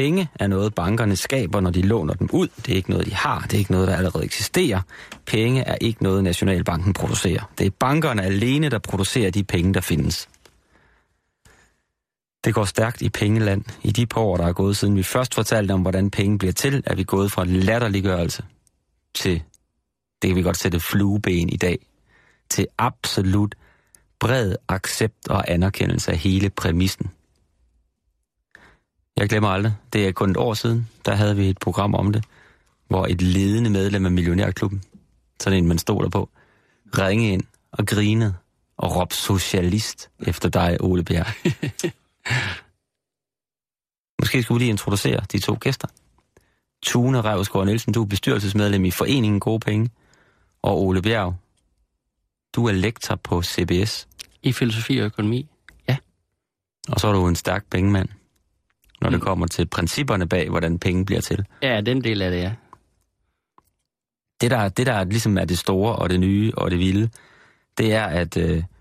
Penge er noget, bankerne skaber, når de låner dem ud. Det er ikke noget, de har. Det er ikke noget, der allerede eksisterer. Penge er ikke noget, Nationalbanken producerer. Det er bankerne alene, der producerer de penge, der findes. Det går stærkt i pengeland. I de par år, der er gået, siden vi først fortalte om, hvordan penge bliver til, er vi gået fra latterliggørelse til, det kan vi godt sætte flueben i dag, til absolut bred accept og anerkendelse af hele præmissen. Jeg glemmer aldrig, det er kun et år siden, der havde vi et program om det, hvor et ledende medlem af Millionærklubben, sådan en man stoler på, ringe ind og grinede og råbte socialist efter dig, Ole Bjerg. Måske skulle vi lige introducere de to gæster. Tune Revsgaard Nielsen, du er bestyrelsesmedlem i Foreningen Gode Penge, og Ole Bjerg, du er lektor på CBS. I filosofi og økonomi, ja. Og så er du en stærk pengemand, når det kommer til principperne bag, hvordan penge bliver til. Ja, den del af det, ja. Det der ligesom er det store og det nye og det vilde, det er, at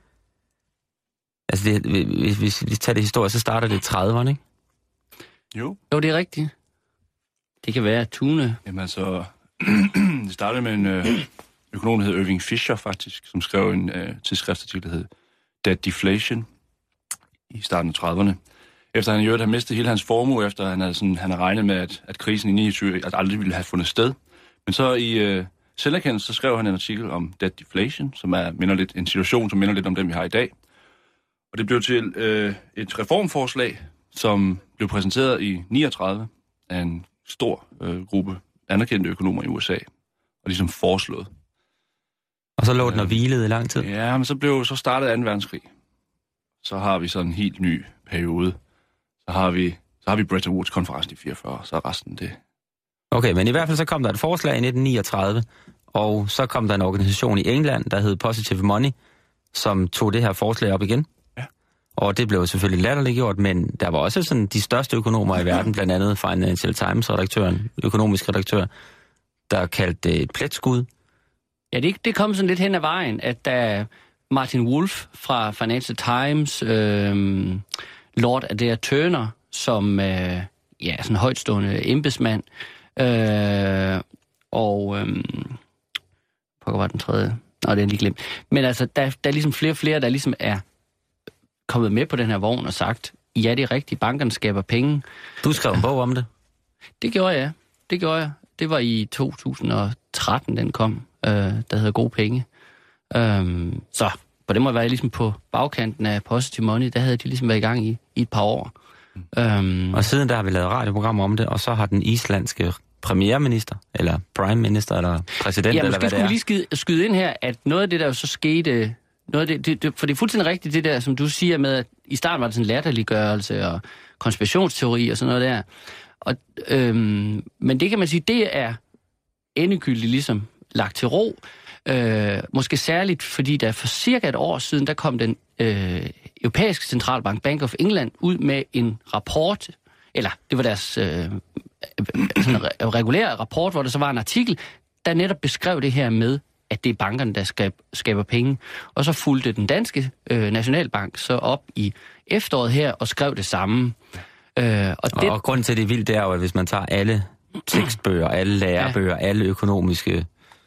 hvis vi tager det historie, så starter det i 30'erne, ikke? Jo, det er rigtigt. Det kan være Tune. Jamen altså, det startede med en økonom, der hed Irving Fisher faktisk, som skrev en tidsskriftsartikel, der hed Debt Deflation i starten af 30'erne. Efter han i øvrigt havde mistet hele hans formue, efter han havde regnet med, at krisen i 29 aldrig ville have fundet sted. Men så i selverkendelse, så skrev han en artikel om Debt Deflation, som minder lidt en situation, som minder lidt om den, vi har i dag. Og det blev til et reformforslag, som blev præsenteret i 39 af en stor gruppe anerkendte økonomer i USA, og ligesom foreslået. Og så lå den og hvilede i lang tid? Ja, men så startede 2. verdenskrig. Så har vi sådan en helt ny periode. Så har vi Bretton Woods-konferencen i 44, så er resten det. Okay, men i hvert fald så kom der et forslag i 1939, og så kom der en organisation i England, der hed Positive Money, som tog det her forslag op igen. Ja. Og det blev selvfølgelig latterliggjort, men der var også sådan de største økonomer i verden, blandt andet Financial Times-redaktøren, økonomisk redaktør, der kaldte det et pletskud. Ja, det kom sådan lidt hen ad vejen, at da Martin Wolf fra Financial Times, Lord Adair Turner, som sådan en højtstående embedsmand, hvad var den tredje? Nå, det er lige glemt. Men altså, der er ligesom flere og flere, der ligesom er kommet med på den her vogn og sagt, ja, det er rigtigt, bankerne skaber penge. Du skrev en bog om det? Det gjorde jeg. Det var i 2013, den kom, der hedder Gode Penge. Så på den måde var jeg ligesom på bagkanten af Positive Money, der havde de ligesom været i gang i et par år. Og siden der har vi lavet radioprogrammer om det, og så har den islandske premierminister, eller prime minister, eller præsident, eller hvad det er. Ja, måske skulle vi lige skyde ind her, at noget af det, der jo så skete, for det er fuldstændig rigtigt, det der, som du siger med, at i starten var det sådan latterliggørelse og konspirationsteori og sådan noget der. Og, men det kan man sige, det er endegyldigt ligesom lagt til ro. Måske særligt, fordi der for cirka et år siden, der kom den europæiske centralbank, Bank of England, ud med en rapport, eller det var deres regulære rapport, hvor der så var en artikel, der netop beskrev det her med, at det er bankerne, der skaber penge. Og så fulgte den danske Nationalbank så op i efteråret her og skrev det samme. Og grunden til det er vildt, det er jo, at hvis man tager alle tekstbøger, alle lærebøger, alle økonomiske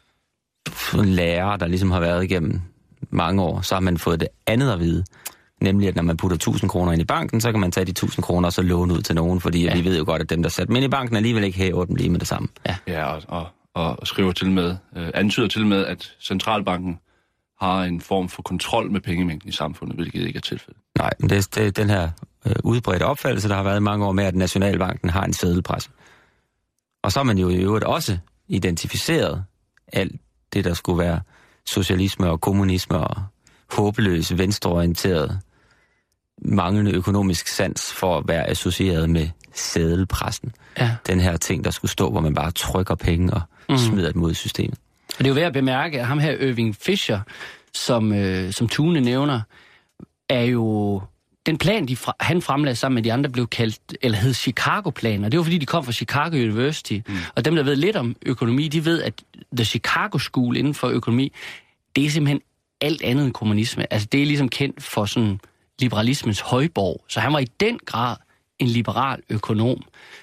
lærere, der ligesom har været igennem mange år, så har man fået det andet at vide. Nemlig, at når man putter 1.000 kroner ind i banken, så kan man tage de 1.000 kroner og så låne ud til nogen, fordi vi ved jo godt, at dem, der satte dem ind i banken, alligevel ikke hæver dem lige med det samme. Ja, og skriver til med, antyder til med, at centralbanken har en form for kontrol med pengemængden i samfundet, hvilket ikke er tilfældet. Nej, men det er den her udbredte opfattelse, der har været i mange år med, at Nationalbanken har en seddelpresse. Og så har man jo i øvrigt også identificeret alt det, der skulle være socialisme og kommunisme og håbløs, venstreorienteret, manglende økonomisk sans for at være associeret med seddelpressen. Ja. Den her ting, der skulle stå, hvor man bare trykker penge og smider dem ud i systemet. Og det er jo værd at bemærke, at ham her Irving Fisher, som Tune nævner, er jo den plan, han fremlagde sammen med de andre, blev kaldt, eller hed Chicago-planen, og det var fordi, de kom fra Chicago University. Og dem, der ved lidt om økonomi, de ved, at The Chicago School inden for økonomi, det er simpelthen alt andet end kommunisme. Altså, det er ligesom kendt for sådan liberalismens højborg. Så han var i den grad en liberal økonom.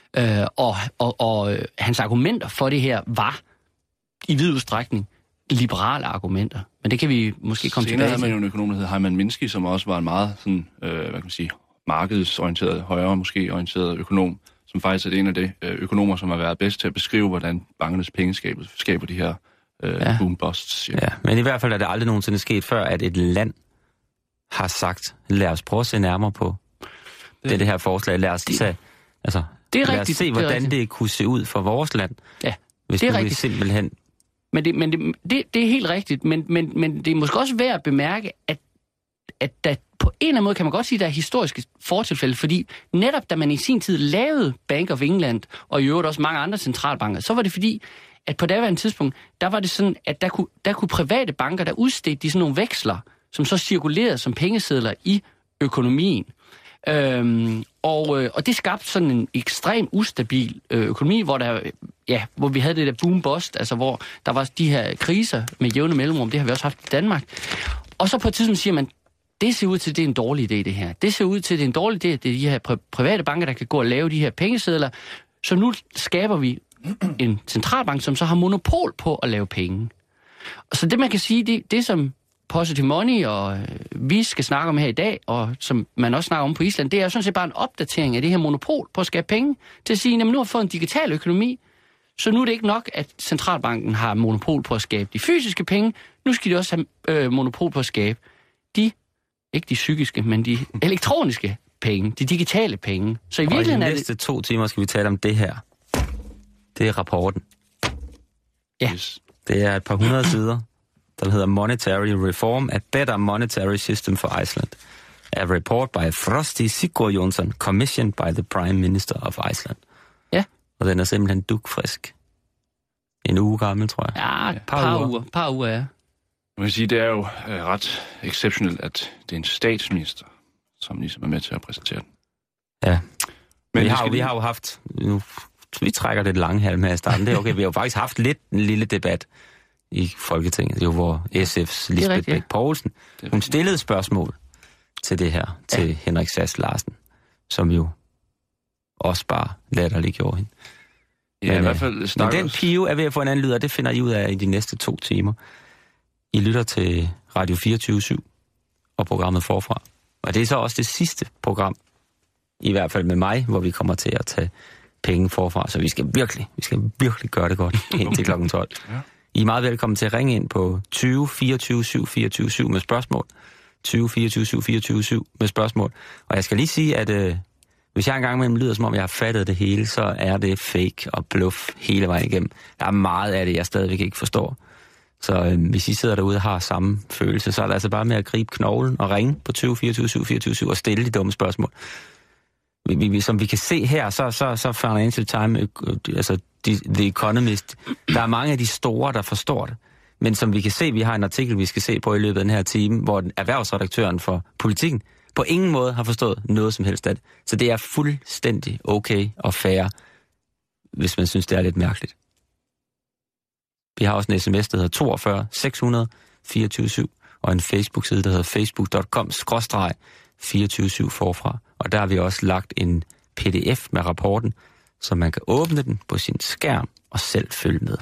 Og hans argumenter for det her var i vid udstrækning liberale argumenter. Men det kan vi måske komme tilbage til. Senere havde man jo en økonom, der hed Hyman Minsky, som også var en meget sådan, hvad kan man sige, markedsorienteret, højere måske orienteret økonom, som faktisk er en af de økonomer, som har været bedst til at beskrive, hvordan bankernes pengeskab skaber de her boom-busts. Ja, men i hvert fald er det aldrig nogensinde sket før, at et land har sagt, lad os prøve at se nærmere på det her forslag. Lad os tage, altså, det er lad rigtigt, os se, hvordan det kunne se ud for vores land. Ja, hvis det er nu rigtigt. Vi simpelthen... Men det er helt rigtigt, men det er måske også værd at bemærke, at der på en eller anden måde kan man godt sige, at der er historiske fortilfælde, fordi netop da man i sin tid lavede Bank of England, og i øvrigt også mange andre centralbanker, så var det fordi, at på daværende tidspunkt, der var det sådan, at der kunne private banker, der udstedte de sådan nogle veksler, som så cirkulerede som pengesedler i økonomien. Og det skabte sådan en ekstrem ustabil økonomi, hvor vi havde det der boom-bust, altså hvor der var de her kriser med jævne mellemrum, det har vi også haft i Danmark. Og så på et tidspunkt siger man, det ser ud til, at det er en dårlig idé, det her. Det ser ud til, at det er en dårlig idé, at det er de her private banker, der kan gå og lave de her pengesedler. Så nu skaber vi en centralbank, som så har monopol på at lave penge. Og så det, man kan sige, det som Positive Money, og vi skal snakke om her i dag, og som man også snakker om på Island, det er sådan set bare en opdatering af det her monopol på at skabe penge, til at sige, at nu har vi fået en digital økonomi, så nu er det ikke nok, at centralbanken har monopol på at skabe de fysiske penge, nu skal de også have monopol på at skabe ikke de psykiske, men de elektroniske penge, de digitale penge. Så i virkeligheden og i de næste 2 timer skal vi tale om det her. Det er rapporten. Ja. Det er et par 100 sider, der hedder Monetary Reform, A Better Monetary System for Iceland. A report by Frosti Sigurjónsson, commissioned by the Prime Minister of Iceland. Ja. Og den er simpelthen dugfrisk. En uge gammel, tror jeg. Ja, par uger, ja. Man kan sige, det er jo ret exceptionelt, at det er en statsminister, som ligesom er med til at præsentere den. Ja. Men vi har jo haft... Nu, vi trækker det lange halm her i starten. Det er okay. Vi har jo faktisk haft lidt en lille debat i Folketinget, det er jo hvor SF's Lisbeth Bech Poulsen, hun stillede spørgsmål til det her, til Henrik Sass Larsen, som jo også bare latterligt gjorde hende. Ja, i hvert fald men den pive er ved at få en anden lyd, og det finder I ud af i de næste 2 timer. I lytter til Radio 24/7 og programmet Forfra. Og det er så også det sidste program, i hvert fald med mig, hvor vi kommer til at tage penge forfra. Så vi skal virkelig gøre det godt indtil klokken 12. Ja. I er meget velkommen til at ringe ind på 20 24 7 24 7 med spørgsmål. 20 24 7 24 7 med spørgsmål. Og jeg skal lige sige, at hvis jeg engang imellem lyder, som om jeg har fattet det hele, så er det fake og bluff hele vejen igennem. Der er meget af det, jeg stadigvæk ikke forstår. Så hvis I sidder derude og har samme følelse, så er det altså bare med at gribe knoglen og ringe på 20 24 7 24 7 og stille de dumme spørgsmål. Som vi kan se her, så Financial Times, altså The Economist, der er mange af de store, der forstår det. Men som vi kan se, vi har en artikel, vi skal se på i løbet af den her time, hvor erhvervsredaktøren for Politikken på ingen måde har forstået noget som helst af det. Så det er fuldstændig okay og fair, hvis man synes, det er lidt mærkeligt. Vi har også en sms, der hedder 42 600 24/7, og en Facebook-side, der hedder facebook.com/24/7 forfra. Og der har vi også lagt en pdf med rapporten, så man kan åbne den på sin skærm og selv følge med.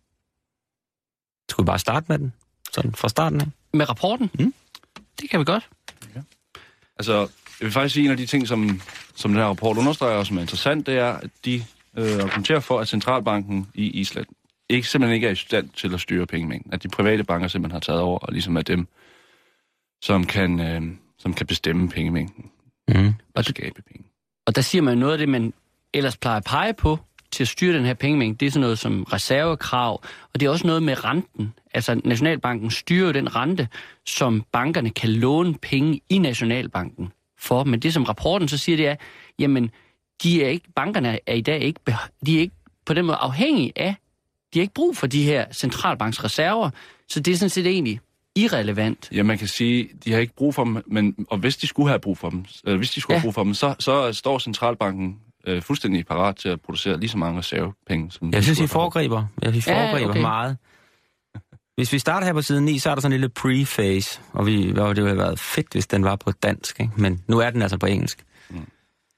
Skal vi bare starte med den? Sådan fra starten af? Med rapporten? Mm. Det kan vi godt. Ja. Altså, jeg vil faktisk sige, en af de ting, som den her rapport understreger, og som er interessant, det er, at de argumenterer for, at centralbanken i Island simpelthen ikke er i stand til at styre pengemængden. At de private banker simpelthen har taget over, og ligesom er dem, som kan bestemme pengemængden. Og skabe penge. Og der siger man noget af det, man ellers plejer at pege på til at styre den her pengemængde. Det er sådan noget som reservekrav, og det er også noget med renten. Altså Nationalbanken styrer den rente, som bankerne kan låne penge i Nationalbanken for. Men det som rapporten så siger, det er, jamen, bankerne er i dag ikke på den måde afhængige af, de har ikke brug for de her centralbanksreserver, så det er sådan set egentlig irrelevant. Ja, man kan sige, de har ikke brug for dem, og hvis de skulle have brug for dem, så står centralbanken fuldstændig parat til at producere lige så mange reservepenge. Som jeg synes, I foregriber. Okay. Meget. Hvis vi starter her på side 9, så er der sådan en lille pre-phase, og det ville have været fedt, hvis den var på dansk, ikke? Men nu er den altså på engelsk.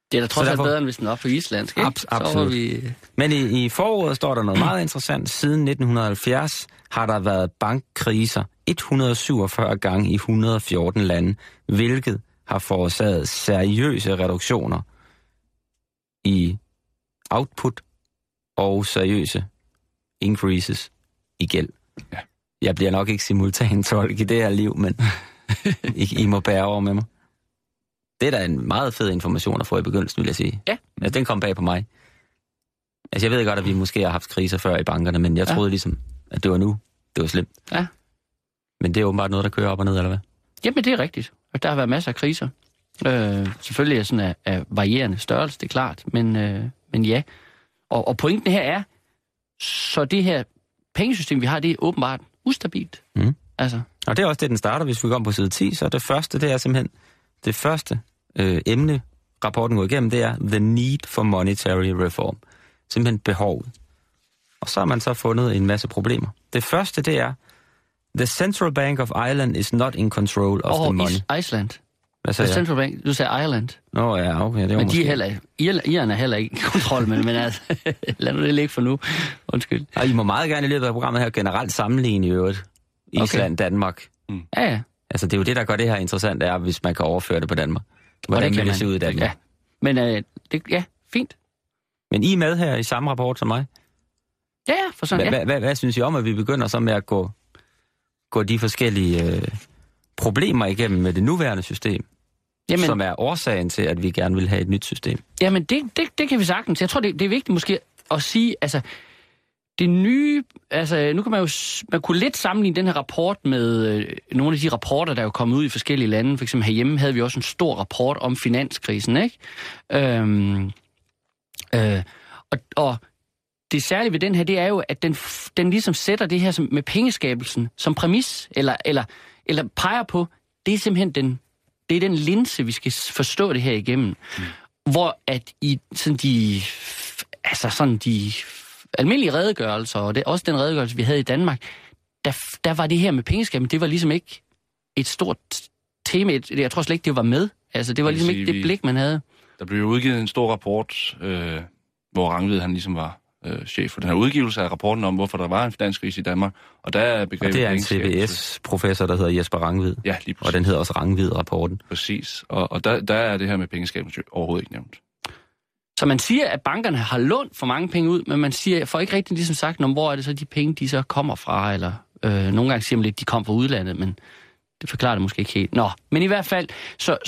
Det er da trods alt bedre, end hvis den var på islandsk, ikke? Absolut. Men i foråret står der noget meget interessant. Siden 1970 har der været bankkriser 147 gange i 114 lande, hvilket har forårsaget seriøse reduktioner i output og seriøse increases i gæld. Ja. Jeg bliver nok ikke simultantolk i det her liv, men I må bære over med mig. Det er da en meget fed information at få i begyndelsen, vil jeg sige. Ja. Altså, den kom bag på mig. Altså, jeg ved godt, at vi måske har haft kriser før i bankerne, men jeg troede ligesom, at det var nu. Det var slemt. Ja. Men det er åbenbart noget, der kører op og ned, eller hvad? Jamen, det er rigtigt. Og der har været masser af kriser. Selvfølgelig er sådan af varierende størrelse, det er klart. Men ja. Og pointen her er, så det her pengesystem, vi har, det er åbenbart ustabilt. Mm. Altså. Og det er også det, den starter, hvis vi går på side 10. Så det første, det er simpelthen det første emne, rapporten går igennem, det er the need for monetary reform. Simpelthen behovet. Og så har man så fundet en masse problemer. Det første, det er the Central Bank of Ireland is not in control of the money. Iceland. Hvad sagde jeg? Central Bank, du sagde Ireland. Nå ja, okay. Det var men måske... de er heller, Irerne er heller ikke i kontrol, men altså, lad nu det ligge for nu. Undskyld. Og I må meget gerne i løbet af programmet her generelt sammenligne i øvrigt. Island, Danmark. Ja. Altså det er jo det, der gør det her interessant, er, hvis man kan overføre det på Danmark. Hvordan vil det se ud i Danmark? Ja. Men fint. Men I er med her i samme rapport som mig? Ja, for sådan, Hvad synes I om, at vi begynder så med at gå de forskellige problemer igennem med det nuværende system, som er årsagen til, at vi gerne vil have et nyt system? Jamen, det kan vi sagtens. Jeg tror, det er vigtigt måske at sige, altså, det nye, altså, nu kan man kunne lidt sammenligne den her rapport med nogle af de rapporter, der er jo kommet ud i forskellige lande. For eksempel herhjemme havde vi også en stor rapport om finanskrisen, ikke? Og det særlige ved den her, det er jo, at den ligesom sætter det her med pengeskabelsen som præmis, eller peger på, det er simpelthen det er den linse, vi skal forstå det her igennem. Hvor at i sådan de almindelige redegørelser, og det også den redegørelse, vi havde i Danmark, der var det her med pengeskabelsen, det var ligesom ikke et stort tema. Jeg tror slet ikke, det var med. Altså, det var ligesom ikke det blik, man havde. Der blev jo udgivet en stor rapport, hvor Rangvid, han ligesom var chef for den her udgivelse af rapporten om, hvorfor der var en finanskrise i Danmark. Og der er begrebet... Og det er en CBS-professor, der hedder Jesper Rangvid. Ja, lige præcis. Og den hedder også Rangvid-rapporten. Præcis. Og der er det her med pengeskabelsen overhovedet ikke nævnt. Så man siger, at bankerne har lånt for mange penge ud, men man siger, for ikke rigtig ligesom sagt, hvor er det så de penge, de så kommer fra, eller nogle gange siger man lidt, de kommer fra udlandet, men det forklarer det måske ikke helt. Nå, men i hvert fald,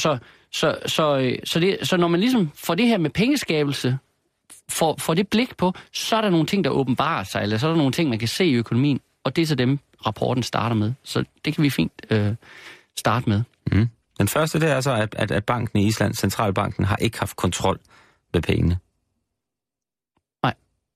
så når man ligesom får det her med pengeskabelse, får det blik på, så er der nogle ting, der åbenbarer sig, eller så er der nogle ting, man kan se i økonomien, og det er så dem, rapporten starter med. Så det kan vi fint starte med. Mm. Den første, det er så, at banken i Island, Centralbanken, har ikke haft kontrol med pengene. Nej.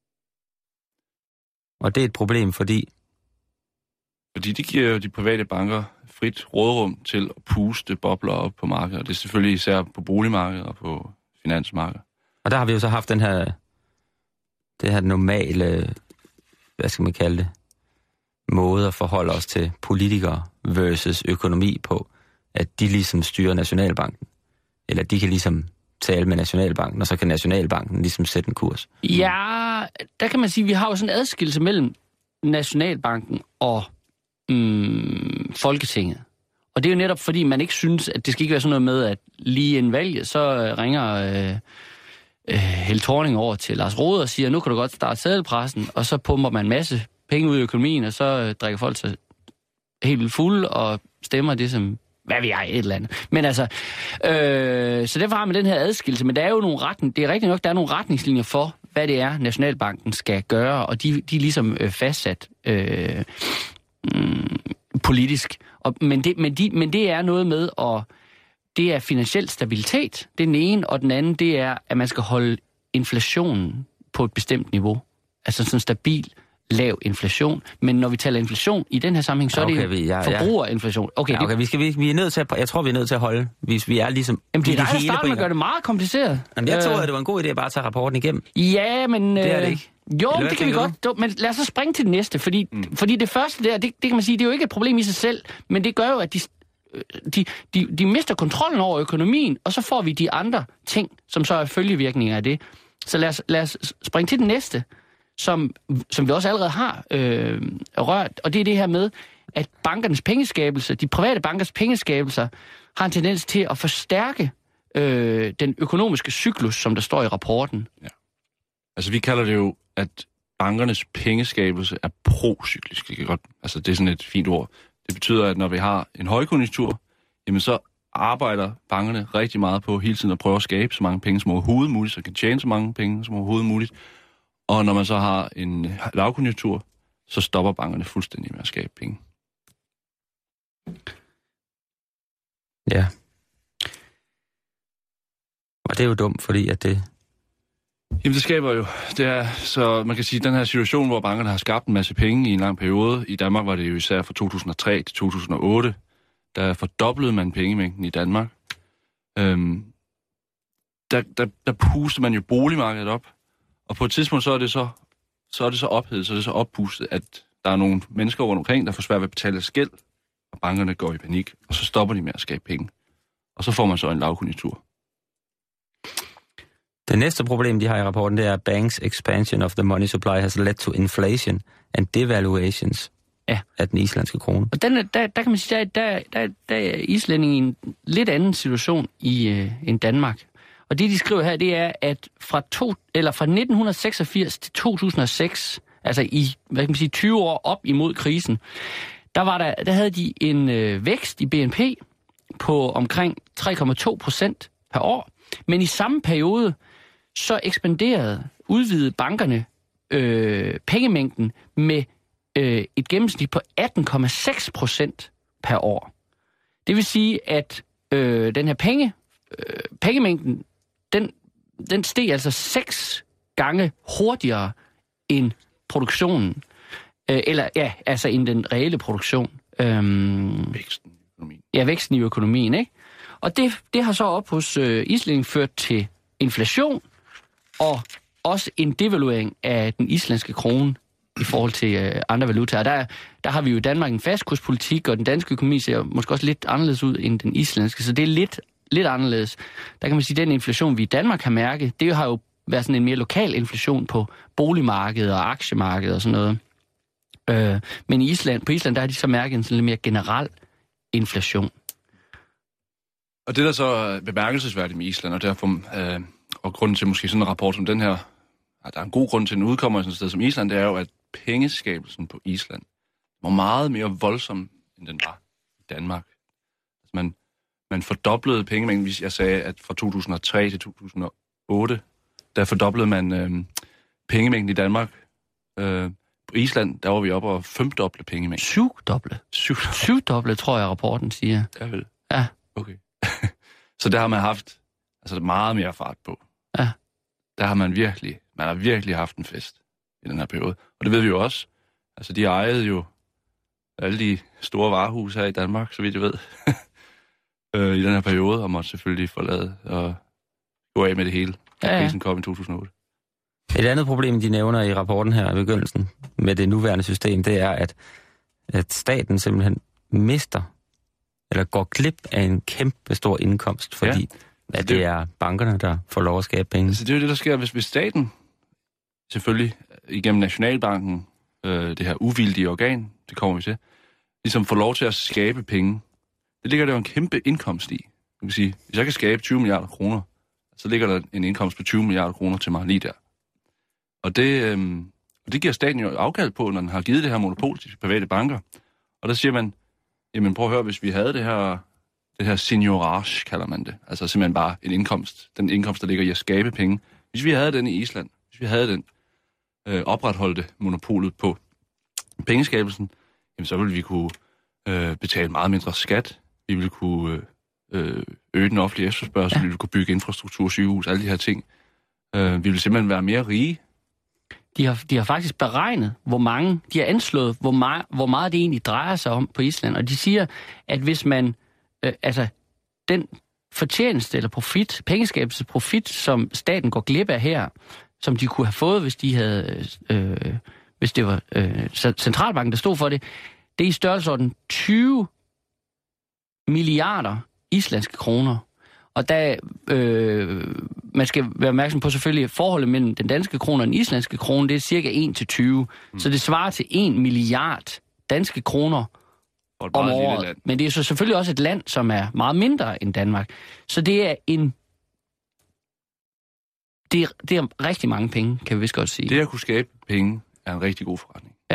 Og det er et problem, fordi de giver jo de private banker frit råderum til at puste bobler op på markedet. Og det er selvfølgelig især på boligmarkedet og på finansmarkedet. Og der har vi jo så haft det her normale, hvad skal man kalde det, måde at forholde os til politikere versus økonomi på, at de ligesom styrer Nationalbanken. Eller de kan ligesom tale med Nationalbanken, og så kan Nationalbanken ligesom sætte en kurs. Ja, der kan man sige, at vi har jo sådan en adskillelse mellem Nationalbanken og Folketinget. Og det er jo netop fordi, man ikke synes, at det skal ikke være sådan noget med, at lige en valg, så ringer Helle Thorning over til Lars Rohde og siger, nu kan du godt starte seddelpressen, og så pumper man en masse penge ud i økonomien, og så drikker folk sig helt vildt fulde og stemmer det som, hvad vi er et eller andet. Men altså, så derfor har man den her adskillelse, men der er jo nogle det er rigtigt nok, der er nogle retningslinjer for, hvad det er, Nationalbanken skal gøre, og de er ligesom fastsat politisk. Men det er noget med, og det er finansiel stabilitet, det er den ene, og den anden, det er, at man skal holde inflationen på et bestemt niveau. Altså sådan stabil, lav inflation. Men når vi taler inflation i den her sammenhæng, så er det forbrugerinflation. Okay, vi er nødt til jeg tror, vi er nødt til at holde, hvis vi er ligesom... Jamen, det er dig, der starter med at gøre det meget kompliceret. Jamen, jeg tror, at det var en god idé bare at tage rapporten igennem. Ja, men... Det er det ikke. Jo, det kan vi godt. Men lad os så springe til det næste, fordi det første der, det kan man sige, det er jo ikke et problem i sig selv, men det gør jo, at de mister kontrollen over økonomien, og så får vi de andre ting, som så er følgevirkninger af det. Så lad os springe til den næste, som vi også allerede har rørt, og det er det her med, at bankernes pengeskabelse, de private bankers pengeskabelser, har en tendens til at forstærke den økonomiske cyklus, som der står i rapporten. Ja. Altså vi kalder det jo, at bankernes pengeskabelse er procyklisk. Det er sådan et fint ord. Det betyder, at når vi har en højkonjunktur, jamen så arbejder bankerne rigtig meget på hele tiden at prøve at skabe så mange penge som overhovedet muligt, så kan tjene så mange penge som overhovedet muligt. Og når man så har en lavkonjunktur, så stopper bankerne fuldstændig med at skabe penge. Ja. Og det er jo dumt, fordi at det... Jamen det skaber jo, det er, så man kan sige, den her situation, hvor bankerne har skabt en masse penge i en lang periode. I Danmark var det jo især fra 2003 til 2008, der fordoblede man pengemængden i Danmark. Der puster man jo boligmarkedet op, og på et tidspunkt så er det så ophedet, så er det så oppustet, at der er nogle mennesker rundt omkring, der får svært ved at betale deres gæld, og bankerne går i panik, og så stopper de med at skabe penge. Og så får man så en lavkonjunktur. Det næste problem, de har i rapporten, det er banks expansion of the money supply has led to inflation and devaluations af den islandske krone. Og der kan man sige, der er Island i en lidt anden situation end Danmark. Og det, de skriver her, det er, at fra 1986 til 2006, altså i 20 år op imod krisen, der havde de en vækst i BNP på omkring 3,2% per år. Men i samme periode, så udvidede bankerne pengemængden med et gennemsnit på 18,6% per år. Det vil sige, at den her pengemængden, den steg altså 6 gange hurtigere end produktionen. End den reelle produktion. Væksten i økonomien. Ja, væksten i økonomien, ikke? Og det har så op hos Island ført til inflation og også en devaluering af den islandske krone i forhold til andre valutaer. Der har vi jo i Danmark en fastkurspolitik, og den danske økonomi ser måske også lidt anderledes ud end den islandske, så det er lidt anderledes. Der kan man sige, at den inflation, vi i Danmark har mærket, det har jo været sådan en mere lokal inflation på boligmarkedet og aktiemarkedet og sådan noget. Men på Island, der har de så mærket en sådan lidt mere generel inflation. Og det, der så er bemærkelsesværdigt med Island, og derfor, og grunden til måske sådan en rapport som den her, at der er en god grund til, at den udkommer i sådan et sted som Island, det er jo, at pengeskabelsen på Island var meget mere voldsom, end den var i Danmark. Altså man fordoblede pengemængden, hvis jeg sagde, at fra 2003 til 2008, der fordoblede man pengemængden i Danmark. På Island, der var vi oppe og 5-doble pengemængden. 7-doble? 7-doble, tror jeg, rapporten siger. Ja, vel. Ja. Okay. Så der har man haft meget mere fart på. Ja. Der har man har virkelig haft en fest i den her periode. Og det ved vi jo også. Altså, de ejede jo alle de store varehuse her i Danmark, så vidt jeg ved, i den her periode, og måtte selvfølgelig forlade og gå af med det hele. Krisen kom i 2008. Et andet problem, de nævner i rapporten her i begyndelsen med det nuværende system, det er, at staten simpelthen mister eller går glip af en kæmpe stor indkomst, fordi at det er bankerne, der får lov at skabe penge. Altså, det er jo det, der sker, hvis staten, selvfølgelig igennem Nationalbanken, det her uvildige organ, det kommer vi til, ligesom får lov til at skabe penge. Det ligger der jo en kæmpe indkomst i. Du kan sige, hvis jeg kan skabe 20 milliarder kroner, så ligger der en indkomst på 20 milliarder kroner til mig lige der. Og det giver staten jo afkald på, når den har givet det her monopol til de private banker. Og der siger man, jamen prøv at høre, hvis vi havde det her seniorage, kalder man det. Altså simpelthen bare en indkomst. Den indkomst, der ligger i at skabe penge. Hvis vi havde den i Island, hvis vi havde den opretholdte monopolet på pengeskabelsen, jamen så ville vi kunne betale meget mindre skat. Vi ville kunne øge den offentlige efterspørgsel. Vi ville kunne bygge infrastruktur, sygehus, alle de her ting. Vi ville simpelthen være mere rige. De har faktisk beregnet, de har anslået, hvor meget det egentlig drejer sig om på Island. Og de siger, at hvis man, den fortjeneste eller profit, pengeskabelse profit, som staten går glip af her, som de kunne have fået, hvis de havde, hvis det var centralbanken, der stod for det, det er i størrelsesorden 20 milliarder islandske kroner. Og der, man skal være opmærksom på selvfølgelig, forholdet mellem den danske krone og den islandske krone, det er cirka 1-20. Så det svarer til 1 milliard danske kroner om året. Men det er så selvfølgelig også et land, som er meget mindre end Danmark. Så det er det er rigtig mange penge, kan vi vist godt sige. Det at kunne skabe penge er en rigtig god forretning. Ja.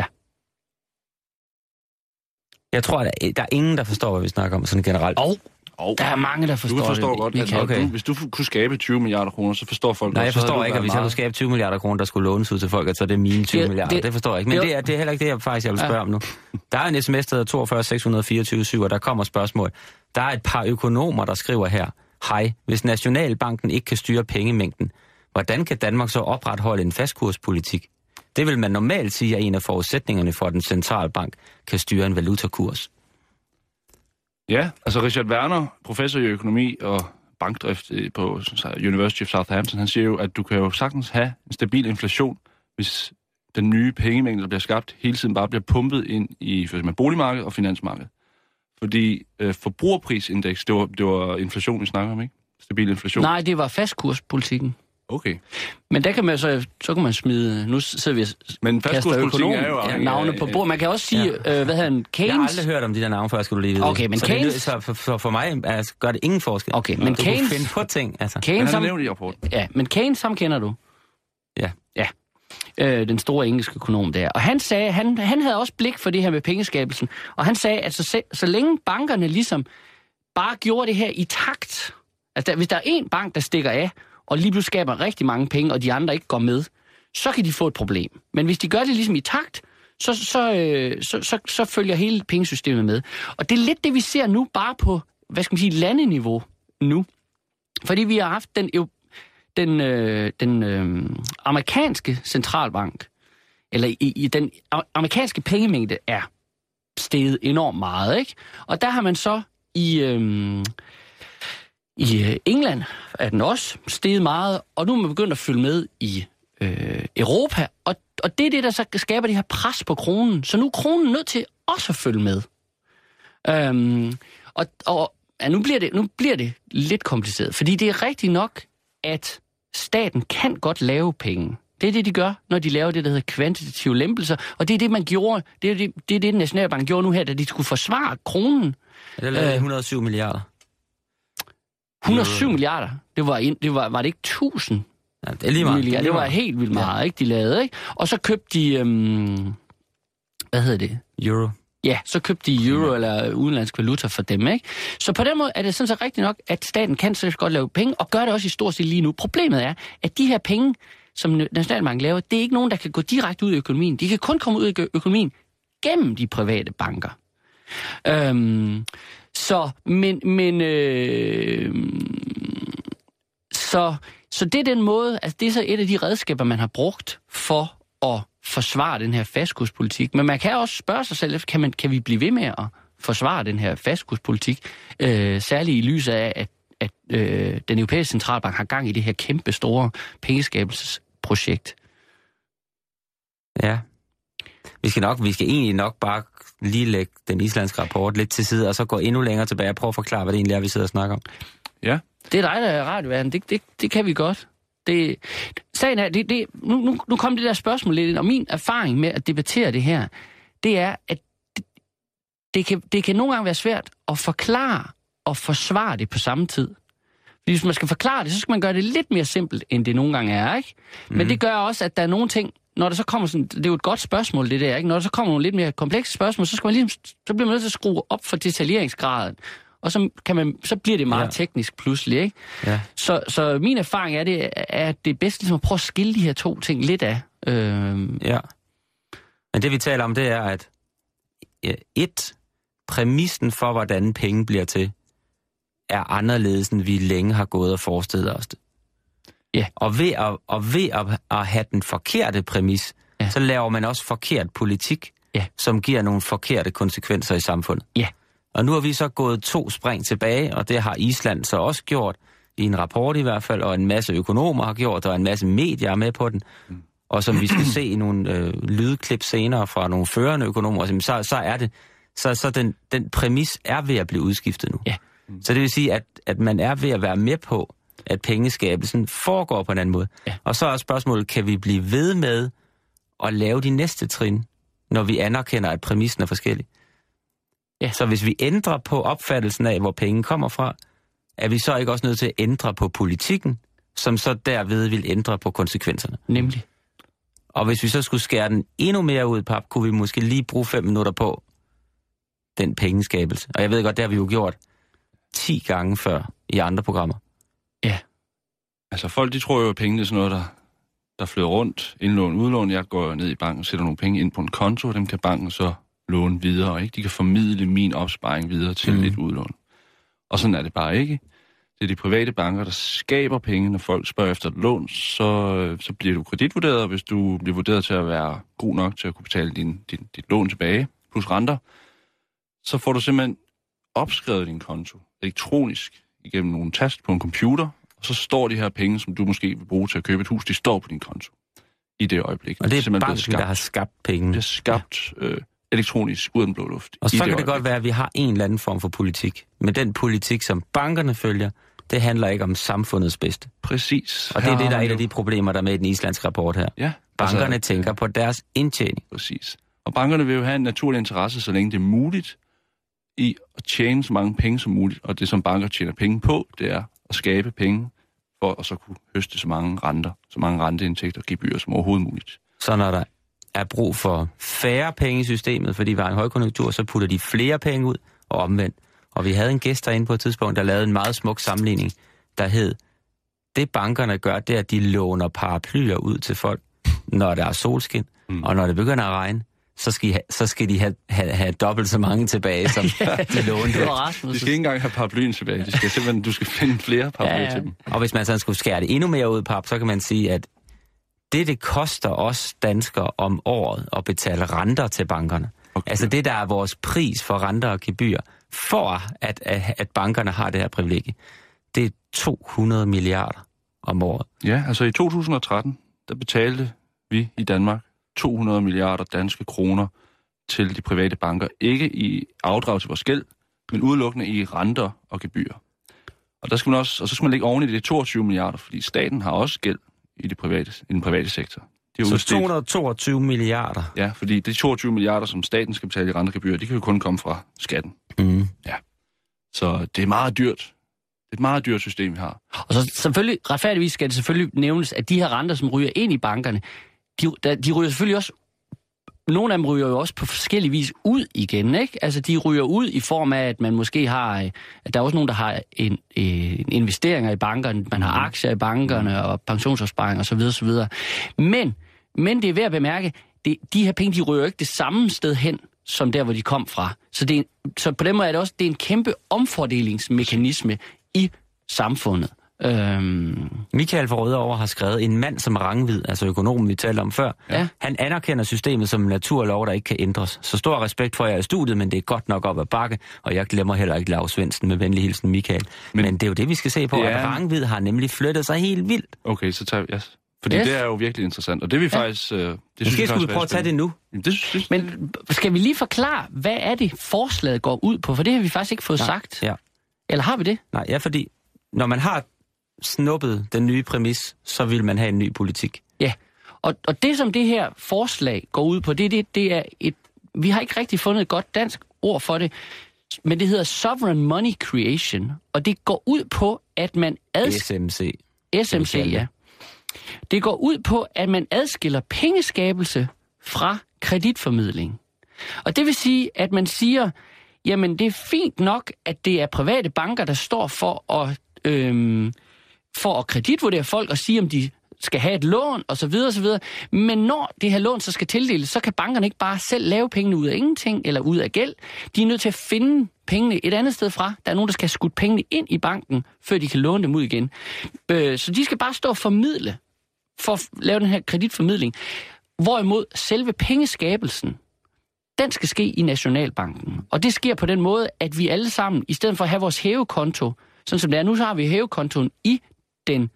Jeg tror, at der er ingen, der forstår, hvad vi snakker om sådan generelt. Der er mange, der forstår det. Du forstår godt. Altså, okay. Hvis du kunne skabe 20 milliarder kroner, så forstår folk... Nej, jeg forstår ikke, at hvis jeg kunne skabe 20 milliarder kroner, der skulle lånes ud til folk, at så er det mine 20 milliarder. Det forstår jeg ikke. Men det er heller ikke det, jeg vil spørge om nu. Der er en sms, der hedder 42 624 7, og der kommer spørgsmål. Der er et par økonomer, der skriver her: hej, hvis Nationalbanken ikke kan styre pengemængden, hvordan kan Danmark så opretholde en fastkurspolitik? Det vil man normalt sige er en af forudsætningerne for, at den centralbank kan styre en valutakurs. Ja, altså Richard Werner, professor i økonomi og bankdrift på University of Southampton, han siger jo, at du kan jo sagtens have en stabil inflation, hvis den nye pengemængde, der bliver skabt, hele tiden bare bliver pumpet ind i for eksempel boligmarkedet og finansmarkedet. Fordi forbrugerprisindeks, det var inflation, vi snakker om, ikke? Stabil inflation. Nej, det var fastkurspolitikken. Okay. Men der kan man så kan man smide, nu sidder vi men fastkurspolitikken er jo navne på bord. Man kan også sige, hvad hedder han, Keynes? Jeg har aldrig hørt om de der navne før, skulle du lige vide. Okay, men Keynes... Så for mig gør det ingen forskel. Okay, men du Keynes... kunne finde på ting, altså. Keynes han nævnt i rapporten. Ja, men Keynes, ham kender du. Ja. Ja. Den store engelske økonom der. Og han sagde, han havde også blik for det her med pengeskabelsen. Og han sagde, at så længe bankerne ligesom bare gjorde det her i takt, altså hvis der er en bank, der stikker af, og lige pludselig skaber rigtig mange penge, og de andre ikke går med, så kan de få et problem. Men hvis de gør det ligesom i takt, så følger hele pengesystemet med. Og det er lidt det, vi ser nu, bare på, hvad skal man sige, landeniveau nu. Fordi vi har haft den amerikanske centralbank, eller i den amerikanske pengemængde er steget enormt meget, ikke? Og der har man så i England er den også steget meget, og nu er man begyndt at følge med i Europa, og det er det, der så skaber det her pres på kronen. Så nu er kronen nødt til også at følge med. Nu bliver det lidt kompliceret, fordi det er rigtigt nok, at staten kan godt lave penge. Det er det, de gør, når de laver det, der hedder kvantitative lempelser, og det er det, man gjorde. Det er det, Nationalbanken gjorde nu her, da de skulle forsvare kronen. Det lavede 107 milliarder. 107 milliarder. Var det ikke 1000 det er lige meget. milliarder? Det var helt vildt meget, ikke? De lavede, ikke? Og så købte de, hvad hedder det? Euro. Ja, så købte de euro eller udenlandsk valuta for dem, ikke? Så på den måde er det sådan så rigtigt nok, at staten kan så godt lave penge, og gør det også i stor stil lige nu. Problemet er, at de her penge, som Nationalbanken laver, det er ikke nogen, der kan gå direkte ud i økonomien. De kan kun komme ud i økonomien gennem de private banker. Så det er den måde, altså det er så et af de redskaber, man har brugt for at forsvare den her fastkurspolitik. Men man kan også spørge sig selv, kan vi blive ved med at forsvare den her fastkurspolitik, særligt i lyset af, at den europæiske centralbank har gang i det her kæmpe store pengeskabelsesprojekt. Ja. Vi skal egentlig nok bare lige lægge den islandske rapport lidt til side, og så gå endnu længere tilbage og prøve at forklare, hvad det egentlig er, vi sidder og snakker om. Ja. Det er dig, der er radioverden. Det kan vi godt. Sagen er, nu kom det der spørgsmål lidt ind, og min erfaring med at debattere det her, det er, at det kan nogle gange være svært at forklare og forsvare det på samme tid. Fordi hvis man skal forklare det, så skal man gøre det lidt mere simpelt, end det nogle gange er, ikke? Men det gør også, at der er nogle ting, når der så kommer sådan, det er jo et godt spørgsmål, det der, ikke? Når der så kommer nogle lidt mere komplekse spørgsmål, så bliver man nødt til at skrue op for detaljeringsgraden. Og så bliver det meget teknisk pludselig, ikke? Ja. Så min erfaring er, at det er bedst ligesom at prøve at skille de her to ting lidt af. Ja. Men det vi taler om, det er, at præmissen for, hvordan penge bliver til, er anderledes, end vi længe har gået og forestillet os det. Ja. Og ved at have den forkerte præmis, så laver man også forkert politik, som giver nogle forkerte konsekvenser i samfundet. Ja. Og nu har vi så gået 2 spring tilbage, og det har Island så også gjort, i en rapport i hvert fald, og en masse økonomer har gjort, og en masse medier er med på den. Og som vi skal se i nogle lydklip senere fra nogle førende økonomer, så Så den præmis er ved at blive udskiftet nu. Ja. Så det vil sige, at man er ved at være med på, at pengeskabelsen foregår på en anden måde. Ja. Og så er spørgsmålet, kan vi blive ved med at lave de næste trin, når vi anerkender, at præmissen er forskellig? Ja. Så hvis vi ændrer på opfattelsen af, hvor penge kommer fra, er vi så ikke også nødt til at ændre på politikken, som så derved vil ændre på konsekvenserne? Nemlig. Og hvis vi så skulle skære den endnu mere ud i pap, kunne vi måske lige bruge 5 minutter på den pengeskabelse. Og jeg ved godt, det har vi jo gjort 10 gange før i andre programmer. Ja. Altså folk, de tror jo, at pengene er sådan noget, der flyder rundt, indlån, udlån. Jeg går ned i banken og sætter nogle penge ind på en konto, og dem kan banken så låne videre, ikke? De kan formidle min opsparing videre til et udlån. Og sådan er det bare ikke. Det er de private banker, der skaber penge. Når folk spørger efter et lån, så bliver du kreditvurderet, og hvis du bliver vurderet til at være god nok til at kunne betale dit lån tilbage, plus renter, så får du simpelthen opskrevet din konto elektronisk igennem nogle tast på en computer, og så står de her penge, som du måske vil bruge til at købe et hus, de står på din konto i det øjeblik. Og det er banken, der har skabt penge. Det er skabt elektronisk uden blå luft. Og så kan det godt være, at vi har en eller anden form for politik. Men den politik, som bankerne følger, det handler ikke om samfundets bedste. Præcis. Og det er det, der er et af de problemer, der er med i den islandske rapport her. Ja. Bankerne tænker på deres indtjening. Præcis. Og bankerne vil jo have en naturlig interesse, så længe det er muligt, i at tjene så mange penge som muligt. Og det, som banker tjener penge på, det er at skabe penge, for at så kunne høste så mange renteindtægter og gebyrer som overhovedet muligt. Så når der er brug for færre penge i systemet, fordi vi har en højkonjunktur, så putter de flere penge ud og omvendt. Og vi havde en gæst derinde på et tidspunkt, der lavede en meget smuk sammenligning, der hed, det bankerne gør, det er, at de låner paraplyer ud til folk, når der er solskin, og når det begynder at regne, så skal de have dobbelt så mange tilbage, som de lånte. De skal ikke engang have paraplyen tilbage. Du skal finde flere paraplyer til dem. Og hvis man så skulle skære det endnu mere ud i pap, så kan man sige, at det koster os danskere om året at betale renter til bankerne. Okay. Altså det, der er vores pris for renter og gebyr, for at bankerne har det her privilegie, det er 200 milliarder om året. Ja, altså i 2013, der betalte vi i Danmark 200 milliarder danske kroner til de private banker. Ikke i afdrag til vores gæld, men udelukkende i renter og gebyrer. Og der skal man også, og så skal man lægge oven i det 22 milliarder, fordi staten har også gæld i den private sektor. Så 222 milliarder? Ja, fordi de 22 milliarder, som staten skal betale i renter og gebyrer, de kan jo kun komme fra skatten. Ja. Så det er meget dyrt. Det er et meget dyrt system, vi har. Og så selvfølgelig, retfærdigvis skal det selvfølgelig nævnes, at de her renter, som ryger ind i bankerne, de ryger selvfølgelig også, nogle af dem ryger jo også på forskellige vis ud igen, ikke? Altså, de ryger ud i form af, at man måske har, at der er også nogen, der har investeringer i bankerne, man har aktier i bankerne og pensionsopsparinger osv. osv. Men det er værd at bemærke, de her penge, de ryger ikke det samme sted hen, som der, hvor de kom fra. Så på den måde er det også en kæmpe omfordelingsmekanisme i samfundet. Michael fra Rødovre har skrevet, en mand som Rangvid, altså økonomen, vi talte om før, han anerkender systemet som en naturlov, der ikke kan ændres. Så stor respekt for jer i studiet, men det er godt nok op ad bakke, og jeg glemmer heller ikke Lars Svendsen med venlig hilsen Michael. Men det er jo det, vi skal se på, at Rangvid har nemlig flyttet sig helt vildt. Okay, så tager vi... Yes. Fordi det er jo virkelig interessant, og det er vi faktisk... Måske skulle vi prøve at tage det nu. Men skal vi lige forklare, hvad er det forslaget går ud på? For det har vi faktisk ikke fået sagt. Ja. Eller har vi det? Nej, fordi når man har snuppet den nye præmis, så vil man have en ny politik. Ja, og det som det her forslag går ud på, det er et... Vi har ikke rigtig fundet et godt dansk ord for det, men det hedder Sovereign Money Creation, og det går ud på, at man SMC, ja. Det går ud på, at man adskiller pengeskabelse fra kreditformidling. Og det vil sige, at man siger, jamen det er fint nok, at det er private banker, der står for at kreditvurdere folk og sige, om de skal have et lån osv. Men når det her lån så skal tildeles, så kan bankerne ikke bare selv lave pengene ud af ingenting eller ud af gæld. De er nødt til at finde pengene et andet sted fra. Der er nogen, der skal have skudt pengene ind i banken, før de kan låne dem ud igen. Så de skal bare stå og formidle for at lave den her kreditformidling. Hvorimod selve pengeskabelsen, den skal ske i Nationalbanken. Og det sker på den måde, at vi alle sammen, i stedet for at have vores hævekonto, sådan som det er nu, så har vi hævekontoen i den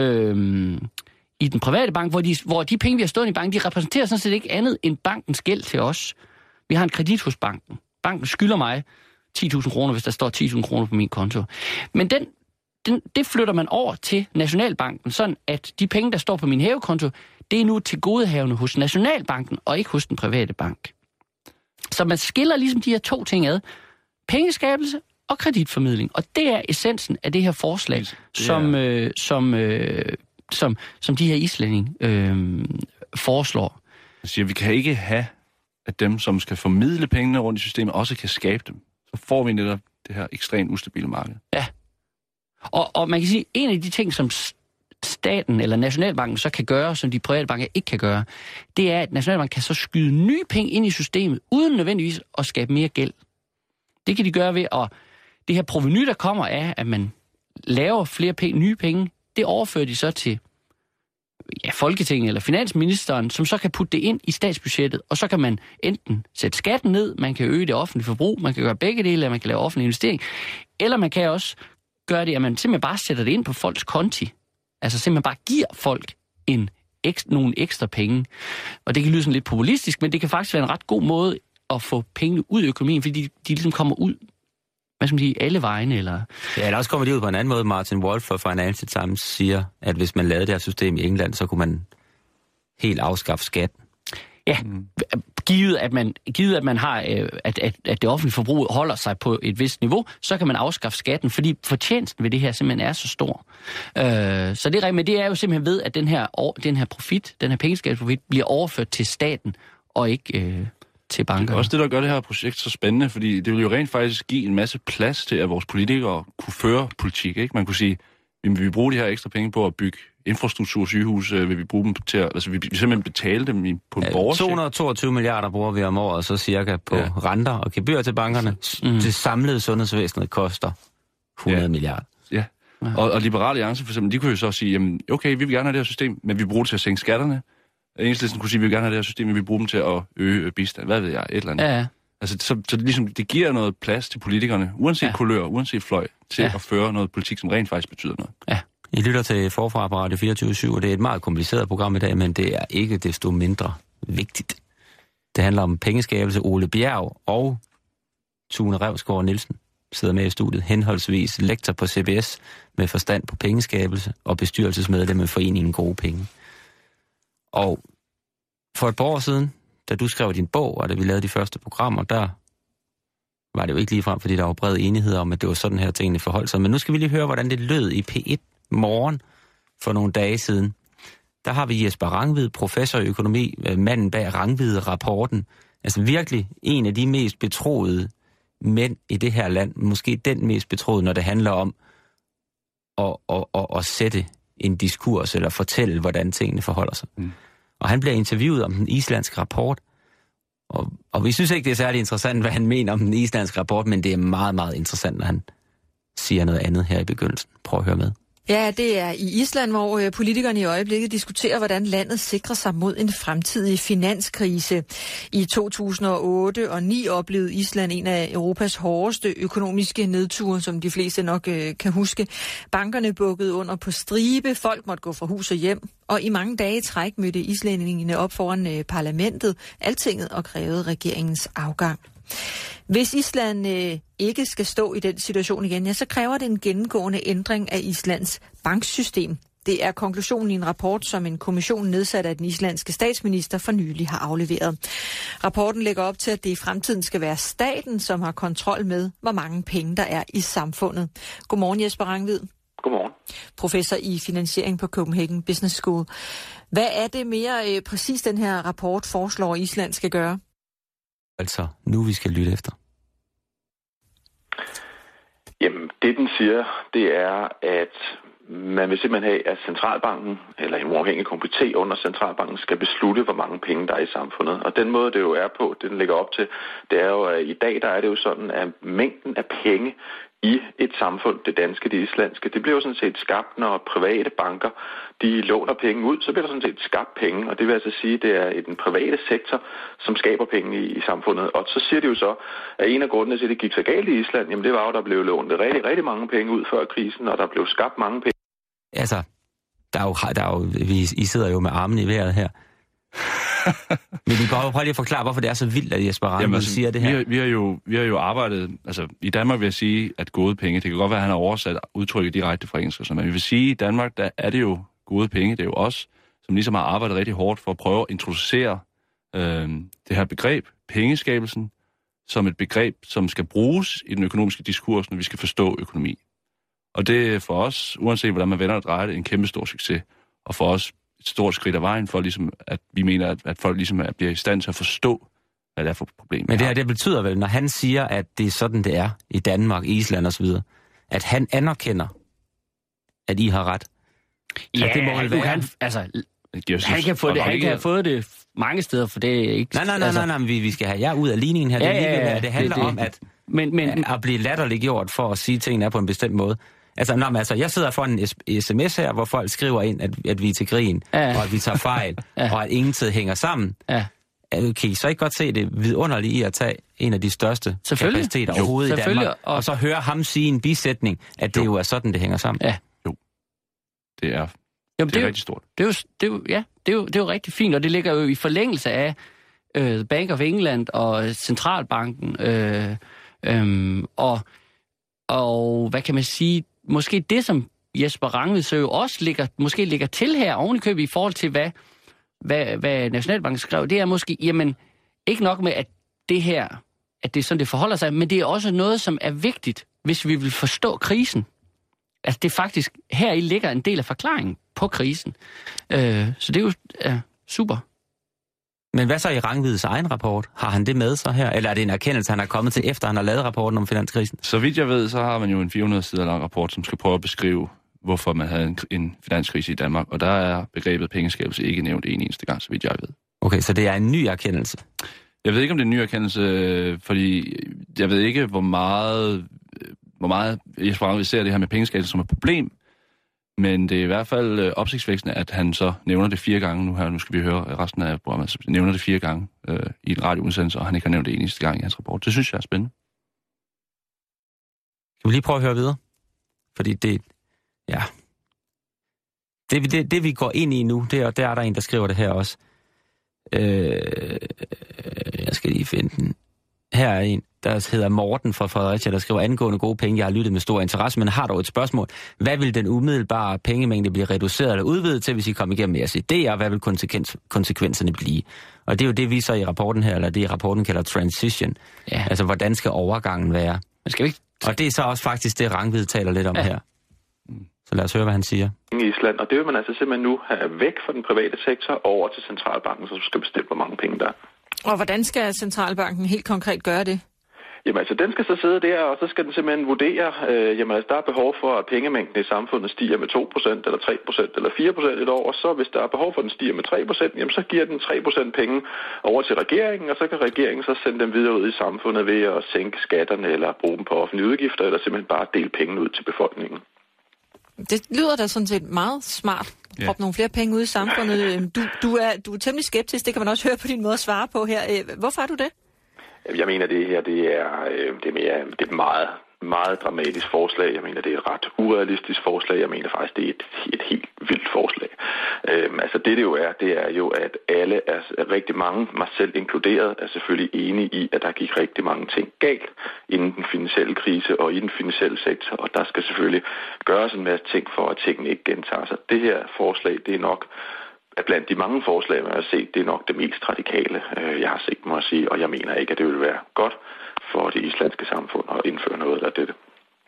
private bank, hvor de penge, vi har stået i banken, de repræsenterer sådan set ikke andet end bankens gæld til os. Vi har en kredit hos banken. banken skylder mig 10.000 kroner, hvis der står 10.000 kroner på min konto. Men det flytter man over til Nationalbanken, sådan at de penge, der står på min hævekonto, det er nu tilgodehavende hos Nationalbanken, og ikke hos den private bank. Så man skiller ligesom de her to ting ad. Pengeskabelse og kreditformidling. Og det er essensen af det her forslag, som de her islændinge foreslår. Jeg siger, vi kan ikke have, at dem, som skal formidle pengene rundt i systemet, også kan skabe dem. Så får vi netop det her ekstremt ustabile marked. Ja. Og man kan sige, en af de ting, som staten eller Nationalbanken så kan gøre, som de private banker ikke kan gøre, det er, at Nationalbanken kan så skyde nye penge ind i systemet, uden nødvendigvis at skabe mere gæld. Det kan de gøre ved, at det her proveny, der kommer af, at man laver flere nye penge, det overfører de så til Folketinget eller finansministeren, som så kan putte det ind i statsbudgettet, og så kan man enten sætte skatten ned, man kan øge det offentlige forbrug, man kan gøre begge dele, eller man kan lave offentlig investering, eller man kan også gøre det, at man simpelthen bare sætter det ind på folks konti. Altså simpelthen bare giver folk nogle ekstra penge. Og det kan lyde sådan lidt populistisk, men det kan faktisk være en ret god måde at få pengene ud i økonomien, fordi de ligesom kommer ud, hvad skal man sige, alle vegne, eller... Ja, eller også kommer de ud på en anden måde. Martin Wolf fra Financial Times siger, at hvis man lavede det her system i England, så kunne man helt afskaffe skatten. Ja, givet at man har, at det offentlige forbrug holder sig på et vist niveau, så kan man afskaffe skatten, fordi fortjenesten ved det her simpelthen er så stor. Så det er, men det er jo simpelthen ved, at den her profit, den her pengeskabsprofit, bliver overført til staten, og ikke til banker. Det er også det, der gør det her projekt så spændende, fordi det vil jo rent faktisk give en masse plads til, at vores politikere kunne føre politik, ikke? Man kunne sige, vil vi bruge de her ekstra penge på at bygge infrastruktur, sygehus, vil vi bruge dem til at... Altså, vi simpelthen betale dem på en borgercheck. 222 milliarder bruger vi om året, så cirka på renter og gebyr til bankerne. Det samlede sundhedsvæsenet koster 100 milliarder. Ja, og Liberale Alliance for eksempel, de kunne jo så sige, jamen, okay, vi vil gerne have det her system, men vi bruger det til at sænke skatterne. Enhedslisten kunne sige, at vi vil gerne have det her system, men vi bruger dem til at øge bistand. Hvad ved jeg, et eller andet. Ja. Altså, så det, ligesom, det giver noget plads til politikerne, uanset kulør, uanset fløj, til at føre noget politik, som rent faktisk betyder noget. Ja. I lytter til Forfra på Radio 24/7, og det er et meget kompliceret program i dag, men det er ikke desto mindre vigtigt. Det handler om pengeskabelse. Ole Bjerg og Tune Revsgaard Nielsen sidder med i studiet, henholdsvis lektor på CBS med forstand på pengeskabelse og bestyrelsesmedlem med Foreningen Gode Penge. Og for et par år siden, da du skrev din bog, og da vi lavede de første programmer, der var det jo ikke ligefrem, fordi der var bred enighed om, at det var sådan her tingene forholdt sig. Men nu skal vi lige høre, hvordan det lød i P1 morgen for nogle dage siden. Der har vi Jesper Rangvid, professor i økonomi, manden bag Rangvid-rapporten. Altså virkelig en af de mest betroede mænd i det her land. Måske den mest betroede, når det handler om at sætte en diskurs eller fortælle, hvordan tingene forholder sig. Og han bliver interviewet om den islandske rapport. Og vi synes ikke, det er særlig interessant, hvad han mener om den islandske rapport, men det er meget, meget interessant, når han siger noget andet her i begyndelsen. Prøv at høre med. Ja, det er i Island, hvor politikerne i øjeblikket diskuterer, hvordan landet sikrer sig mod en fremtidig finanskrise. I 2008 og 2009 oplevede Island en af Europas hårdeste økonomiske nedture, som de fleste nok kan huske. Bankerne bukkede under på stribe, folk måtte gå fra hus og hjem, og i mange dage i træk mødte islændingene op foran parlamentet, Altinget, og krævede regeringens afgang. Hvis Island ikke skal stå i den situation igen, ja, så kræver det en gennemgående ændring af Islands banksystem. Det er konklusionen i en rapport, som en kommission nedsat af den islandske statsminister for nylig har afleveret. Rapporten lægger op til, at det i fremtiden skal være staten, som har kontrol med, hvor mange penge der er i samfundet. Godmorgen, Jesper Rangvid. Godmorgen. Professor i finansiering på Copenhagen Business School. Hvad er det mere præcis, den her rapport foreslår, Island skal gøre? Altså, nu vi skal lytte efter. Jamen, det den siger, det er, at man vil simpelthen have, at centralbanken, eller en uafhængig komité under centralbanken, skal beslutte, hvor mange penge der er i samfundet. Og den måde, det jo er på, det den lægger op til, det er jo, at i dag, der er det jo sådan, at mængden af penge i et samfund, det danske, det islandske, det bliver jo sådan set skabt, når private banker, de låner penge ud, så bliver der sådan set skabt penge, og det vil altså sige, det er den private sektor, som skaber penge i samfundet. Og så siger det jo så, at en af grundene til, at det gik så galt i Island, jamen det var jo, der blev lånt rigtig, rigtig mange penge ud før krisen, og der blev skabt mange penge. Altså, I sidder jo med armene i vejret her. Men vi kan prøve lige at forklare, hvorfor det er så vildt, at Jesper Rangvid siger det her. Vi har jo arbejdet... Altså, i Danmark vil jeg sige, at gode penge... Det kan godt være, at han har oversat udtrykket direkte fra engelsk. Men vi vil sige, at i Danmark, der er det jo gode penge. Det er jo os, som ligesom har arbejdet rigtig hårdt for at prøve at introducere det her begreb, pengeskabelsen, som et begreb, som skal bruges i den økonomiske diskurs, når vi skal forstå økonomi. Og det er for os, uanset hvordan man vender og drejer det, en kæmpe stor succes. Og for os et stort skridt af vejen, for ligesom, at vi mener, at folk ligesom bliver i stand til at forstå, hvad det er for et problem. Men det her, det betyder vel, når han siger, at det er sådan, det er i Danmark, Island osv., at han anerkender, at I har ret. Ja, det må vel være. Han kan få det, han kan have fået det mange steder, for det er ikke... Nej, vi skal have jer ud af ligningen her. Det handler om, at at blive latterliggjort for at sige, at tingene er på en bestemt måde. Altså, jeg sidder foran en sms her, hvor folk skriver ind, at vi er til grin, og at vi tager fejl, og at ingenting hænger sammen. Kan I så ikke godt se det vidunderligt i at tage en af de største kapaciteter overhovedet i Danmark, og så høre ham sige en bisætning, at det jo er sådan, det hænger sammen? Ja. Jo. Det er rigtig stort. Det er jo rigtig fint, og det ligger jo i forlængelse af Bank of England og Centralbanken, og hvad kan man sige, måske det, som Jesper Rangvid så jo også ligger til her ovenikøbet i forhold til, hvad Nationalbanken skrev, det er måske, jamen, ikke nok med, at det her, at det er sådan, det forholder sig, men det er også noget, som er vigtigt, hvis vi vil forstå krisen. Altså, det er faktisk, her i ligger en del af forklaringen på krisen. Så det er jo super. Men hvad så i Rangvids egen rapport? Har han det med så her? Eller er det en erkendelse, han er kommet til, efter han har lavet rapporten om finanskrisen? Så vidt jeg ved, så har man jo en 400 sider lang rapport, som skal prøve at beskrive, hvorfor man havde en finanskrise i Danmark. Og der er begrebet pengeskabelse ikke nævnt en eneste gang, så vidt jeg ved. Okay, så det er en ny erkendelse? Jeg ved ikke, om det er en ny erkendelse, fordi jeg ved ikke, hvor meget Jesper Rangvid ser det her med pengeskabelse som et problem. Men det er i hvert fald opsigtsvækkende, at han så nævner det 4 gange nu her. Nu skal vi høre resten af programmet. Så nævner det 4 gange i en radioudsendelse, og han ikke har nævnt det eneste gang i hans rapport. Det synes jeg er spændende. Kan vi lige prøve at høre videre? Fordi det vi går ind i nu, der er der en, der skriver det her også. Jeg skal lige finde den. Her er en, der hedder Morten fra Fredericia, der skriver angående gode penge. Jeg har lyttet med stor interesse, men har dog et spørgsmål. Hvad vil den umiddelbare pengemængde blive reduceret eller udvidet til, hvis I kommer igennem jeres idéer, og hvad vil konsekvenserne blive? Og det er jo det, vi så i rapporten her, eller det i rapporten kalder transition. Ja. Altså, hvordan skal overgangen være? Og det er så også faktisk det, Rangvid taler lidt om her. Så lad os høre, hvad han siger. I Island, og det vil man altså simpelthen nu have væk fra den private sektor over til centralbanken, som skal bestemme, hvor mange penge der er. Og hvordan skal centralbanken helt konkret gøre det? Jamen altså, den skal så sidde der, og så skal den simpelthen vurdere, jamen altså, der er behov for, at pengemængden i samfundet stiger med 2%, eller 3%, eller 4% et år, og så hvis der er behov for, at den stiger med 3%, jamen så giver den 3% penge over til regeringen, og så kan regeringen så sende dem videre ud i samfundet ved at sænke skatterne, eller bruge dem på offentlige udgifter, eller simpelthen bare dele penge ud til befolkningen. Det lyder da sådan set meget smart. Prop nogle flere penge ud i samfundet. Du er temmelig skeptisk, det kan man også høre på din måde at svare på her. Hvorfor er du det? Jeg mener, det her det er et meget, meget dramatisk forslag. Jeg mener, det er et ret urealistisk forslag. Jeg mener faktisk, det er et helt vildt forslag. Altså det jo er, det er jo, at alle, rigtig mange, mig selv inkluderet, er selvfølgelig enige i, at der gik rigtig mange ting galt inden den finansielle krise og i den finansielle sektor, og der skal selvfølgelig gøres en masse ting for, at tingene ikke gentager sig. Det her forslag, det er nok blandt de mange forslag, man har set, det er nok det mest radikale, jeg har set, må jeg sige, og jeg mener ikke, at det vil være godt for det islandske samfund at indføre noget af dette.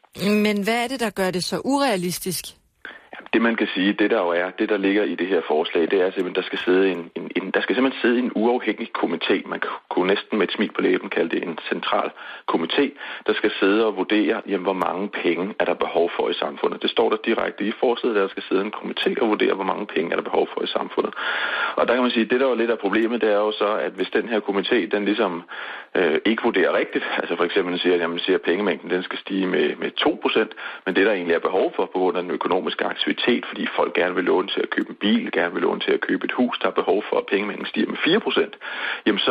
Men hvad er det, der gør det så urealistisk? Det man kan sige, det der jo er, det der ligger i det her forslag, det er simpelthen, der skal simpelthen sidde en uafhængig komité. Man kunne næsten med et smil på læben kalde det en central komité, der skal sidde og vurdere, jamen, hvor mange penge er der behov for i samfundet. Det står der direkte i forslaget, der skal sidde en komité og vurdere, hvor mange penge er der behov for i samfundet. Og der kan man sige, det der jo lidt af problemet, det er jo så, at hvis den her komité, den ligesom ikke vurderer rigtigt, altså for eksempel siger, at pengemængden den skal stige med 2%, men det der egentlig er behov for på grund af den økonomiske aktivitet, fordi folk gerne vil låne til at købe en bil, gerne vil låne til at købe et hus, der er behov for, at pengemængden stiger med 4%, jamen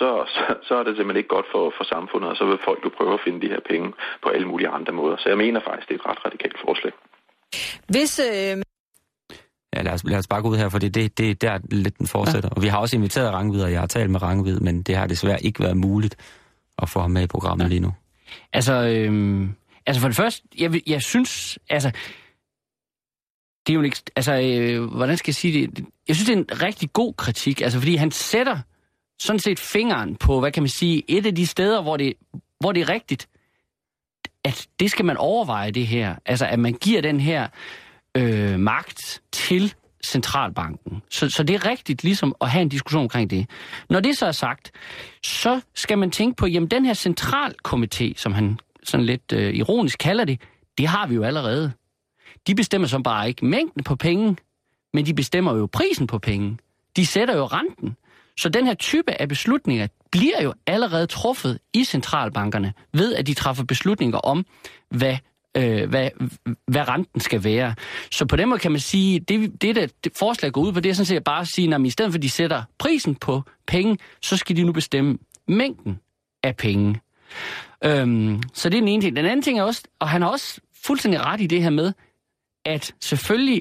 så er det simpelthen ikke godt for samfundet, og så vil folk jo prøve at finde de her penge på alle mulige andre måder. Så jeg mener faktisk, det er et ret radikalt forslag. Ja, lad os bare gå ud her, for det er der lidt den fortsætter. Ja. Og vi har også inviteret Rangvid, og jeg har talt med Rangvid, men det har desværre ikke været muligt at få ham med i programmet lige nu. Altså for det første, jeg synes, altså, det er jo ikke, altså, hvordan skal jeg sige det? Jeg synes, det er en rigtig god kritik, altså, fordi han sætter sådan set fingeren på, hvad kan man sige, et af de steder, hvor det er rigtigt, at det skal man overveje det her. Altså, at man giver den her magt til centralbanken. Så det er rigtigt ligesom at have en diskussion omkring det. Når det så er sagt, så skal man tænke på, jamen den her centralkomité, som han sådan lidt ironisk kalder det har vi jo allerede. De bestemmer så bare ikke mængden på penge, men de bestemmer jo prisen på penge. De sætter jo renten. Så den her type af beslutninger bliver jo allerede truffet i centralbankerne, ved at de træffer beslutninger om, hvad renten skal være. Så på den måde kan man sige, det forslag går ud på, det er sådan set bare at sige, at i stedet for at de sætter prisen på penge, så skal de nu bestemme mængden af penge. Så det er den ene ting. Den anden ting er også, og han har også fuldstændig ret i det her med, at selvfølgelig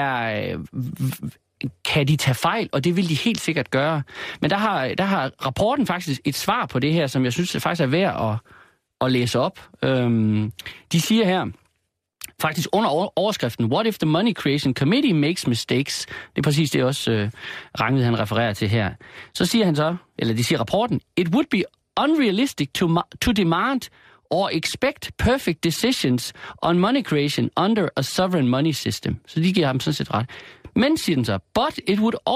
kan de tage fejl, og det vil de helt sikkert gøre. Men der har rapporten faktisk et svar på det her, som jeg synes faktisk er værd at læse op. De siger her, faktisk under overskriften, What if the Money Creation Committee makes mistakes? Det er præcis det også Rangvid han refererer til her. Så siger han så, eller de siger rapporten, It would be unrealistic to demand or expect perfect decisions on money creation under a sovereign money system. Så de giver ham sådan set ret. Men, siger den så, but it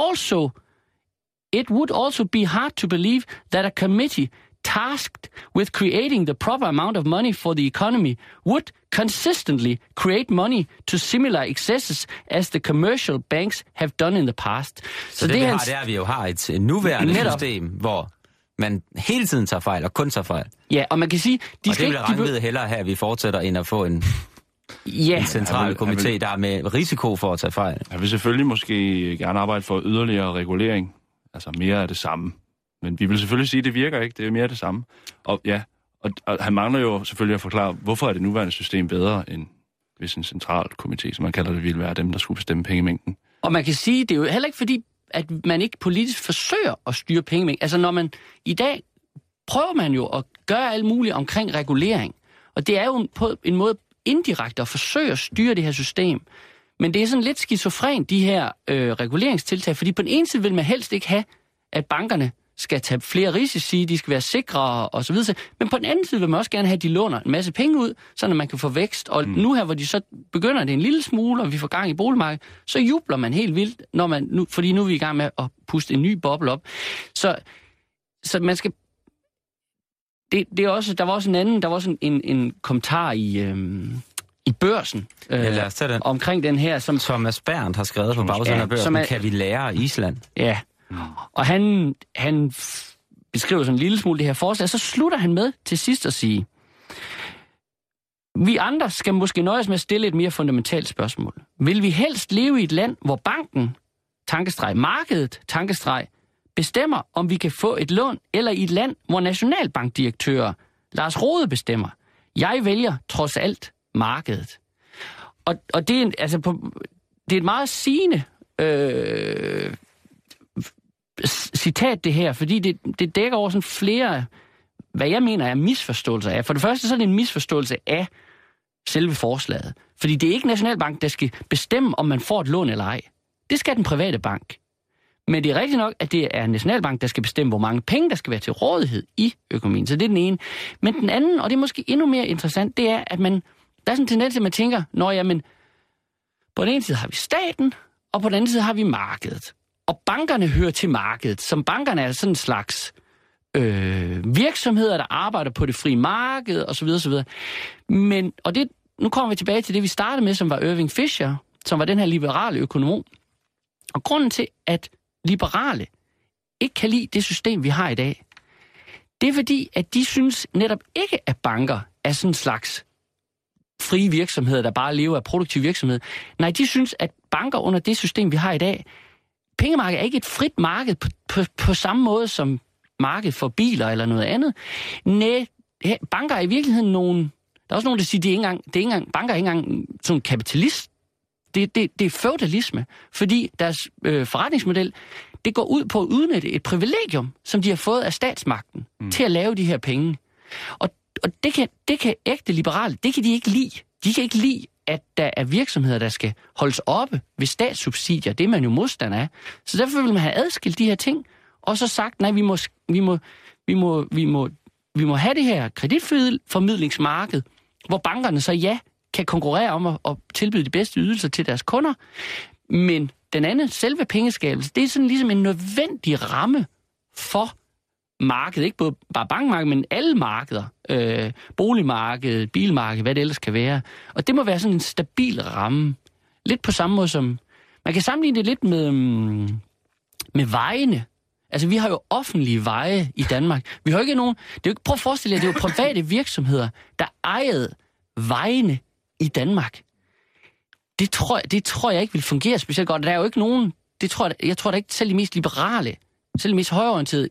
would also be hard to believe that a committee tasked with creating the proper amount of money for the economy would consistently create money to similar excesses as the commercial banks have done in the past. Så det er, at vi jo har et nuværende system, hvor man hele tiden tager fejl, og kun tager fejl. Ja, og man kan sige... Og det vil Rangvid hellere have, at vi fortsætter, end at få en central komité, der er med risiko for at tage fejl. Jeg vil selvfølgelig måske gerne arbejde for yderligere regulering. Altså mere af det samme. Men vi vil selvfølgelig sige, at det virker ikke. Det er mere af det samme. Og ja, og han mangler jo selvfølgelig at forklare, hvorfor er det nuværende system bedre, end hvis en central komité, som man kalder det, ville være dem, der skulle bestemme pengemængden. Og man kan sige, det er jo heller ikke fordi, at man ikke politisk forsøger at styre pengemængden. Altså når man i dag prøver man jo at gøre alt muligt omkring regulering. Og det er jo på en måde indirekte at forsøge at styre det her system. Men det er sådan lidt skizofren, de her reguleringstiltag, fordi på den ene side vil man helst ikke have, at bankerne skal tage flere risici, de skal være sikre og så videre. Men på den anden side vil man også gerne have, at de låner en masse penge ud, så man kan få vækst. Og nu her, hvor de så begynder det en lille smule, og vi får gang i boligmarkedet, så jubler man helt vildt, fordi nu er vi i gang med at puste en ny boble op. Så man skal... Det er også, der var også en kommentar i Børsen omkring den her, som Thomas Berndt har skrevet på bagsiden af Børsen, kan vi lære af Island? Ja, og han beskriver sådan en lille smule det her forslag, så slutter han med til sidst at sige, vi andre skal måske nøjes med at stille et mere fundamentalt spørgsmål. Vil vi helst leve i et land, hvor banken, markedet, bestemmer, om vi kan få et lån, eller i et land, hvor nationalbankdirektører Lars Rode bestemmer? Jeg vælger trods alt markedet. Og det er, det er et meget sigende citat det her, fordi det dækker over sådan flere, hvad jeg mener er misforståelser af. For det første så er det en misforståelse af selve forslaget. Fordi det er ikke Nationalbanken, der skal bestemme, om man får et lån eller ej. Det skal den private bank. Men det er rigtigt nok, at det er Nationalbanken, der skal bestemme, hvor mange penge, der skal være til rådighed i økonomien. Så det er den ene. Men den anden, og det er måske endnu mere interessant, det er, at der er sådan en tendens, at man tænker, men på den ene side har vi staten, og på den anden side har vi markedet. Og bankerne hører til markedet. Som bankerne er sådan en slags virksomheder, der arbejder på det frie marked, osv. osv. Men, og det, nu kommer vi tilbage til det, vi startede med, som var Irving Fisher, som var den her liberale økonom. Og grunden til, at liberale ikke kan lide det system, vi har i dag, det er fordi, at de synes netop ikke, at banker er sådan en slags frie virksomheder, der bare lever af produktiv virksomhed. Nej, de synes, at banker under det system, vi har i dag, pengemarkedet er ikke et frit marked på samme måde som marked for biler eller noget andet. Nej, banker er i virkeligheden nogen... Der er også nogen, der siger, banker er ikke engang sådan Det er feudalisme, fordi deres forretningsmodel, det går ud på at udnytte et privilegium, som de har fået af statsmagten, til at lave de her penge. Og det kan ægte liberale, det kan de ikke lide. De kan ikke lide, at der er virksomheder, der skal holdes oppe ved statssubsidier. Det er man jo modstander af. Så derfor vil man have adskilt de her ting, og så sagt, nej, vi må have det her kreditformidlingsmarked, hvor bankerne så kan konkurrere om at tilbyde de bedste ydelser til deres kunder. Men den anden, selve pengeskabelse, det er sådan ligesom en nødvendig ramme for markedet. Ikke bare bankmarkedet, men alle markeder. Boligmarkedet, bilmarkedet, hvad det ellers kan være. Og det må være sådan en stabil ramme. Lidt på samme måde som... Man kan sammenligne det lidt med vejene. Altså, vi har jo offentlige veje i Danmark. Vi har jo ikke nogen... Det er jo ikke, prøv at forestille jer, det er jo private virksomheder, der ejede vejene i Danmark. Det tror jeg ikke vil fungere specielt godt. Der er jo ikke nogen... Jeg tror da ikke, selv de mest liberale, selv de mest højreorienterede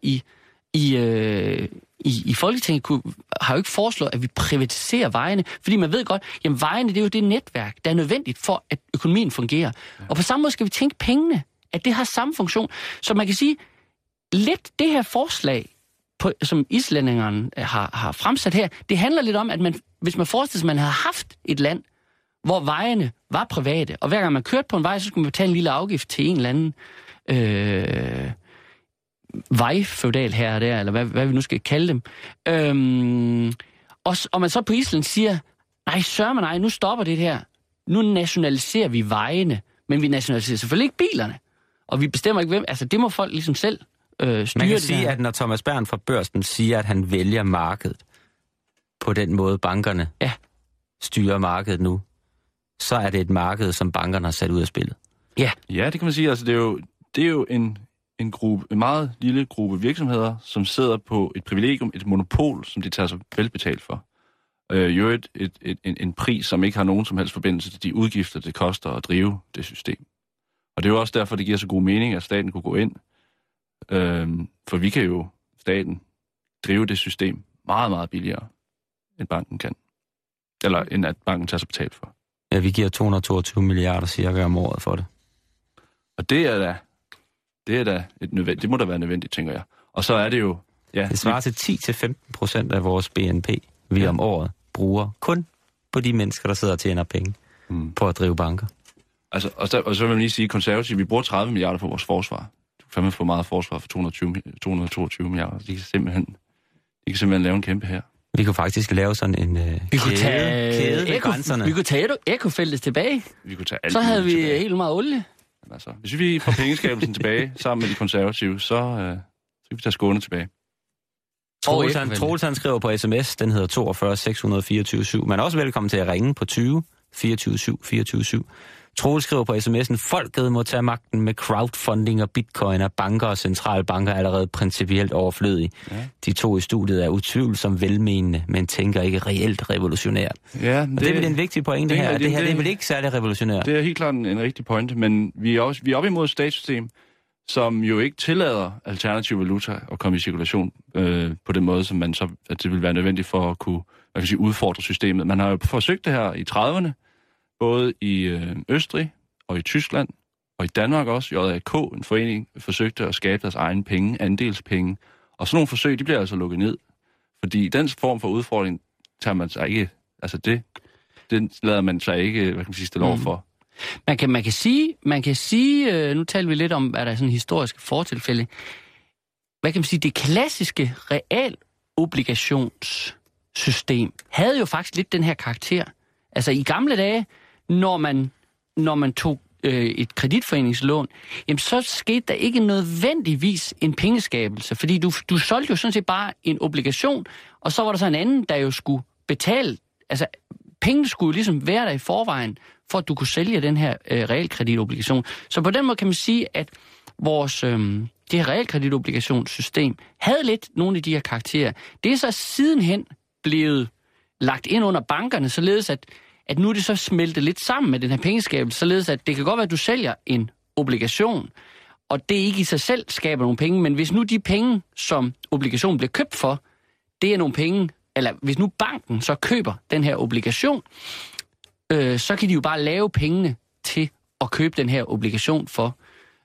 i Folketinget har jo ikke foreslået, at vi privatiserer vejene, fordi man ved godt, jamen vejene, det er jo det netværk, der er nødvendigt for, at økonomien fungerer. Ja. Og på samme måde skal vi tænke pengene, at det har samme funktion. Så man kan sige, lidt det her forslag, som islændingerne har fremsat her, det handler lidt om, at hvis man forestiller sig, at man havde haft et land, hvor vejene var private, og hver gang man kørte på en vej, så skulle man betale en lille afgift til en eller anden vejfeudal her og der, eller hvad vi nu skal kalde dem. Og man så på Island siger, nej, nu stopper det her. Nu nationaliserer vi vejene, men vi nationaliserer selvfølgelig ikke bilerne. Og vi bestemmer ikke hvem. Altså, det må folk ligesom selv styre. Man kan sige, at når Thomas Bern fra Børsen siger, at han vælger markedet på den måde, bankerne styrer markedet nu, så er det et marked, som bankerne har sat ud af spillet. Ja, det kan man sige. Altså, det er jo en meget lille gruppe virksomheder, som sidder på et privilegium, et monopol, som de tager sig velbetalt for. Jo en pris, som ikke har nogen som helst forbindelse til de udgifter, det koster at drive det system. Og det er jo også derfor, det giver så god mening, at staten kunne gå ind. For vi kan jo, staten, drive det system meget, meget billigere, end banken kan. Eller end at banken tager sig betalt for. Ja, vi giver 222 milliarder cirka om året for det. Og det er da det må da være nødvendigt, tænker jeg. Og så er det jo... Ja, det svarer til 10-15% af vores BNP, vi om året bruger kun på de mennesker, der sidder og tjener penge på at drive banker. Altså, og så vil man lige sige, konservativt, vi bruger 30 milliarder på vores forsvar. Du kan fandme få meget forsvar for 222 milliarder. De kan simpelthen lave en kæmpe her. Vi kunne faktisk lave sådan en kæde ved grænserne. Vi kunne tage ekofeltet tilbage. Vi kunne tage alt. Så havde vi helt meget olie. Altså, hvis vi får pengeskabelsen tilbage sammen med de konservative, så kan vi tage Skåne tilbage. Troels han skriver på sms, den hedder 42 624 7. Man er også velkommen til at ringe på 20 24 7 24 7. Troels skriver på sms'en, folket må tage magten med crowdfunding og bitcoin, og banker og centralbanker er allerede principielt overflødige. Ja. De to i studiet er utvivlsomt velmenende, men tænker ikke reelt revolutionært. Ja, det er vel en vigtig pointe her. Det her det er vel ikke særlig revolutionært. Det er helt klart en rigtig pointe, men vi er oppe imod et statssystem, som jo ikke tillader alternativ valuta at komme i cirkulation på den måde, som man så, at det vil være nødvendigt for at kunne udfordre systemet. Man har jo forsøgt det her i 30'erne, både i Østrig og i Tyskland, og i Danmark også. JAK, en forening, forsøgte at skabe deres egen penge, andelspenge. Og sådan nogle forsøg, de bliver altså lukket ned. Fordi den form for udfordring tager man sig ikke... Altså den lader man sig ikke, stille over for. Man kan sige, nu taler vi lidt om, hvad der er sådan historiske fortilfælde. Hvad kan man sige, det klassiske realobligationssystem havde jo faktisk lidt den her karakter. Altså i gamle dage, når man tog et kreditforeningslån, jamen så skete der ikke nødvendigvis en pengeskabelse, fordi du solgte jo sådan set bare en obligation, og så var der så en anden, der jo skulle betale, altså pengene skulle jo ligesom være der i forvejen, for at du kunne sælge den her realkreditobligation. Så på den måde kan man sige, at vores det her realkreditobligationssystem havde lidt nogle af de her karakterer. Det er så sidenhen blevet lagt ind under bankerne, således at nu er det så smeltet lidt sammen med den her pengeskabelse, således at det kan godt være, at du sælger en obligation, og det ikke i sig selv skaber nogle penge, men hvis nu de penge, som obligationen bliver købt for, det er nogle penge, eller hvis nu banken så køber den her obligation, så kan de jo bare lave pengene til at købe den her obligation for.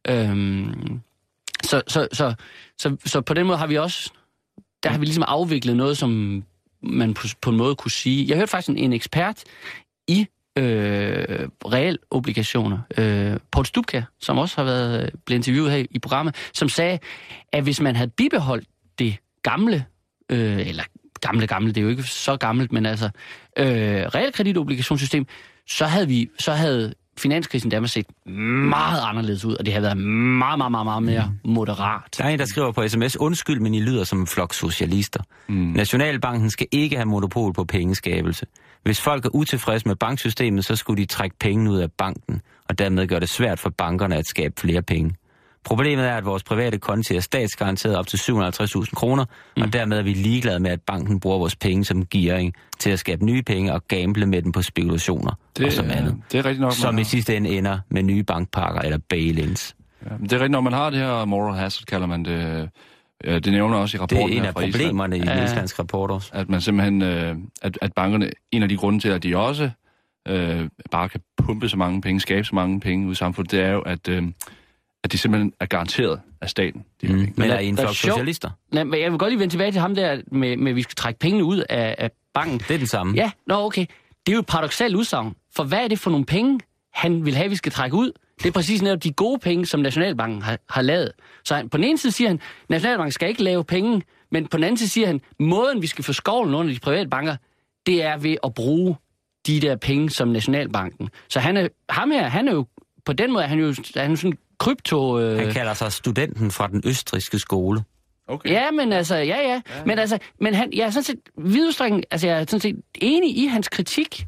Så på den måde har vi også, der har vi ligesom afviklet noget, som man på en måde kunne sige. Jeg hørte faktisk en ekspert i realobligationer, Poul Stubkjær, som også har blevet interviewet her i programmet, som sagde, at hvis man havde bibeholdt det gamle, eller gamle, det er jo ikke så gammelt, men altså realkreditobligationssystem, så havde finanskrisen dermed set meget anderledes ud, og det har været meget mere moderat. Der er en, der skriver på sms, undskyld, men I lyder som en flok socialister. Nationalbanken skal ikke have monopol på pengeskabelse. Hvis folk er utilfredse med banksystemet, så skulle de trække penge ud af banken, og dermed gøre det svært for bankerne at skabe flere penge. Problemet er, at vores private konti er statsgaranteret op til 750.000 kroner, og dermed er vi ligeglade med, at banken bruger vores penge som gearing til at skabe nye penge og gamble med dem på spekulationer og som andet. Det er rigtigt nok. Som i sidste ende ender med nye bankpakker eller bail-ins. Ja, det er rigtigt nok, man har det her moral hazard, kalder man det. Det nævner også i rapporten. Det er en af problemerne i Islands rapport også. At man simpelthen, at bankerne, en af de grunde til, at de også bare kan pumpe så mange penge, skabe så mange penge ud i samfundet, det er jo, at de simpelthen er garanteret af staten. Men er I en flok socialister? Men jeg vil godt lige vende tilbage til ham der med at vi skal trække pengene ud af banken. Det er det samme. Ja, okay. Det er jo et paradoksalt udsagn. For hvad er det for nogle penge, han vil have, vi skal trække ud? Det er præcis netop de gode penge, som Nationalbanken har lavet. Så på den ene side siger han, Nationalbanken skal ikke lave penge, men på den anden side siger han, måden vi skal få skovlen under de private banker, det er ved at bruge de der penge som Nationalbanken. Så han er jo på den måde, han er jo sådan krypto... Han kalder sig studenten fra den østrigske skole. Okay. Ja, men altså, ja. Men jeg er sådan set vidudstrækning, altså jeg er sådan set enig i hans kritik.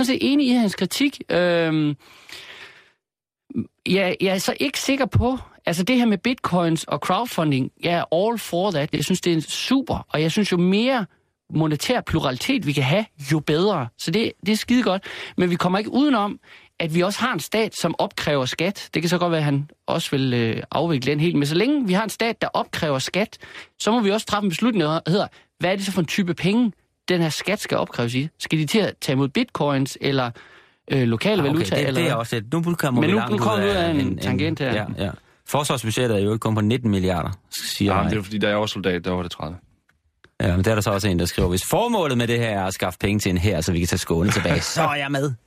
Jeg er så ikke sikker på, altså det her med bitcoins og crowdfunding, jeg er all for that. Jeg synes, det er super, og jeg synes jo mere monetær pluralitet vi kan have, jo bedre. Så det er skide godt. Men vi kommer ikke udenom, at vi også har en stat, som opkræver skat. Det kan så godt være, at han også vil afvikle den helt. Men så længe vi har en stat, der opkræver skat, så må vi også træffe en beslutning, der hedder, hvad er det så for en type penge, den her skat skal opkræves i? Skal de til at tage imod bitcoins, eller lokale valuta? Det er også et... Nu kommer vi langt ud af en tangent her. Ja. Forsvarsbudgettet er jo ikke kun på 19 milliarder, siger jeg. Det er jo fordi, der er også soldat, der var det 30. Ja, men der er der så også en, der skriver, hvis formålet med det her er at skaffe penge til en her, så vi kan tage Skåne tilbage, så er jeg med.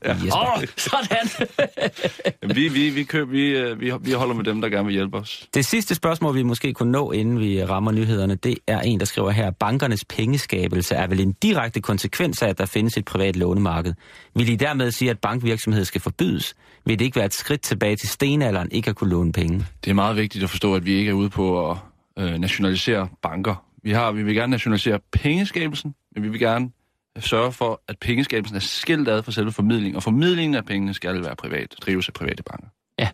Sådan! Vi holder med dem, der gerne vil hjælpe os. Det sidste spørgsmål, vi måske kunne nå, inden vi rammer nyhederne, det er en, der skriver her, bankernes pengeskabelse er vel en direkte konsekvens af, at der findes et privat lånemarked. Vil I dermed sige, at bankvirksomhed skal forbydes? Vil det ikke være et skridt tilbage til stenalderen ikke at kunne låne penge? Det er meget vigtigt at forstå, at vi ikke er ude på at nationalisere banker. Vi vil gerne nationalisere pengeskabelsen, men vi vil gerne sørge for, at pengeskabelsen er skilt ad fra selve formidlingen, og formidlingen af pengene skal være privat, drives af private banker. Ja.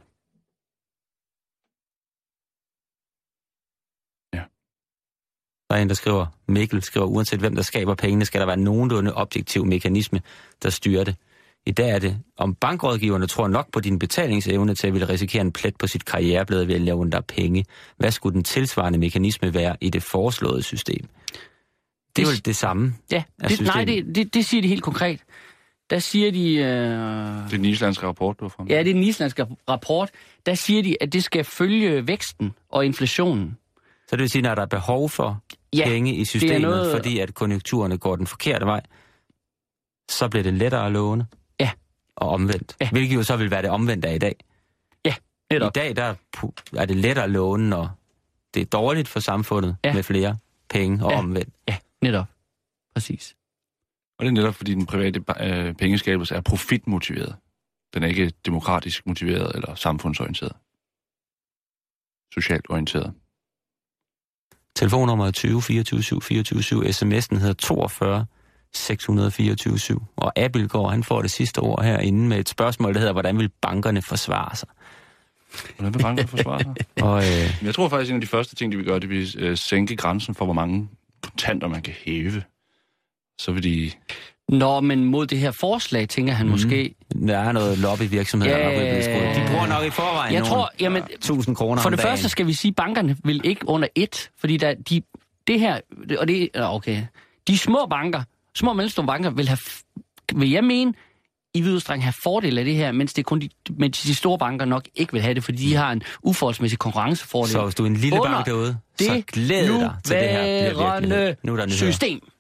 Der er en, der skriver, Mikkel skriver, uanset hvem der skaber pengene, skal der være nogenlunde objektiv mekanisme, der styrer det. I dag er det, om bankrådgiverne tror nok på din betalingsevne til at ville risikere en plet på sit karriereblad ved at lave der penge. Hvad skulle den tilsvarende mekanisme være i det foreslåede system? Det er jo det samme. Ja, det siger de helt konkret. Der siger de... Det er den islandske rapport, du har frem. Ja, det er den islandske rapport. Der siger de, at det skal følge væksten og inflationen. Så det vil sige, når der er behov for penge i systemet, fordi at konjunkturerne går den forkerte vej, så bliver det lettere at låne. Og omvendt. Ja. Hvilket jo så vil være det omvendt af i dag. Ja, netop. I dag der er det lettere at låne, når det er dårligt for samfundet med flere penge og omvendt. Ja, netop. Præcis. Og det er netop, fordi den private pengeskabelse er profitmotiveret. Den er ikke demokratisk motiveret eller samfundsorienteret. Socialt orienteret. Telefonnummer er 20 24 7 24 7. SMS'en hedder 42 624-7. Og Abildgaard, han får det sidste ord herinde med et spørgsmål, der hedder, hvordan vil bankerne forsvare sig? Hvordan vil bankerne forsvare sig? Jeg tror faktisk, en af de første ting, de vil gøre, det vil sænke grænsen for, hvor mange kontanter man kan hæve. Så vil de... Nå, men mod det her forslag, tænker han måske... Der er noget lobbyvirksomhed, de bruger nok i forvejen jeg tror, 1.000 kroner for det første skal vi sige, at bankerne vil ikke under et, fordi der, det her... Og det, okay. De små banker, små og mellemstore banker vil jeg mene, i vid udstrækning have fordel af det her, mens de store banker nok ikke vil have det, fordi de har en uforholdsmæssig konkurrencefordel. Så hvis du er en lille bank derude, så glæd dig til det her bliver virkelighed. Nu er der system.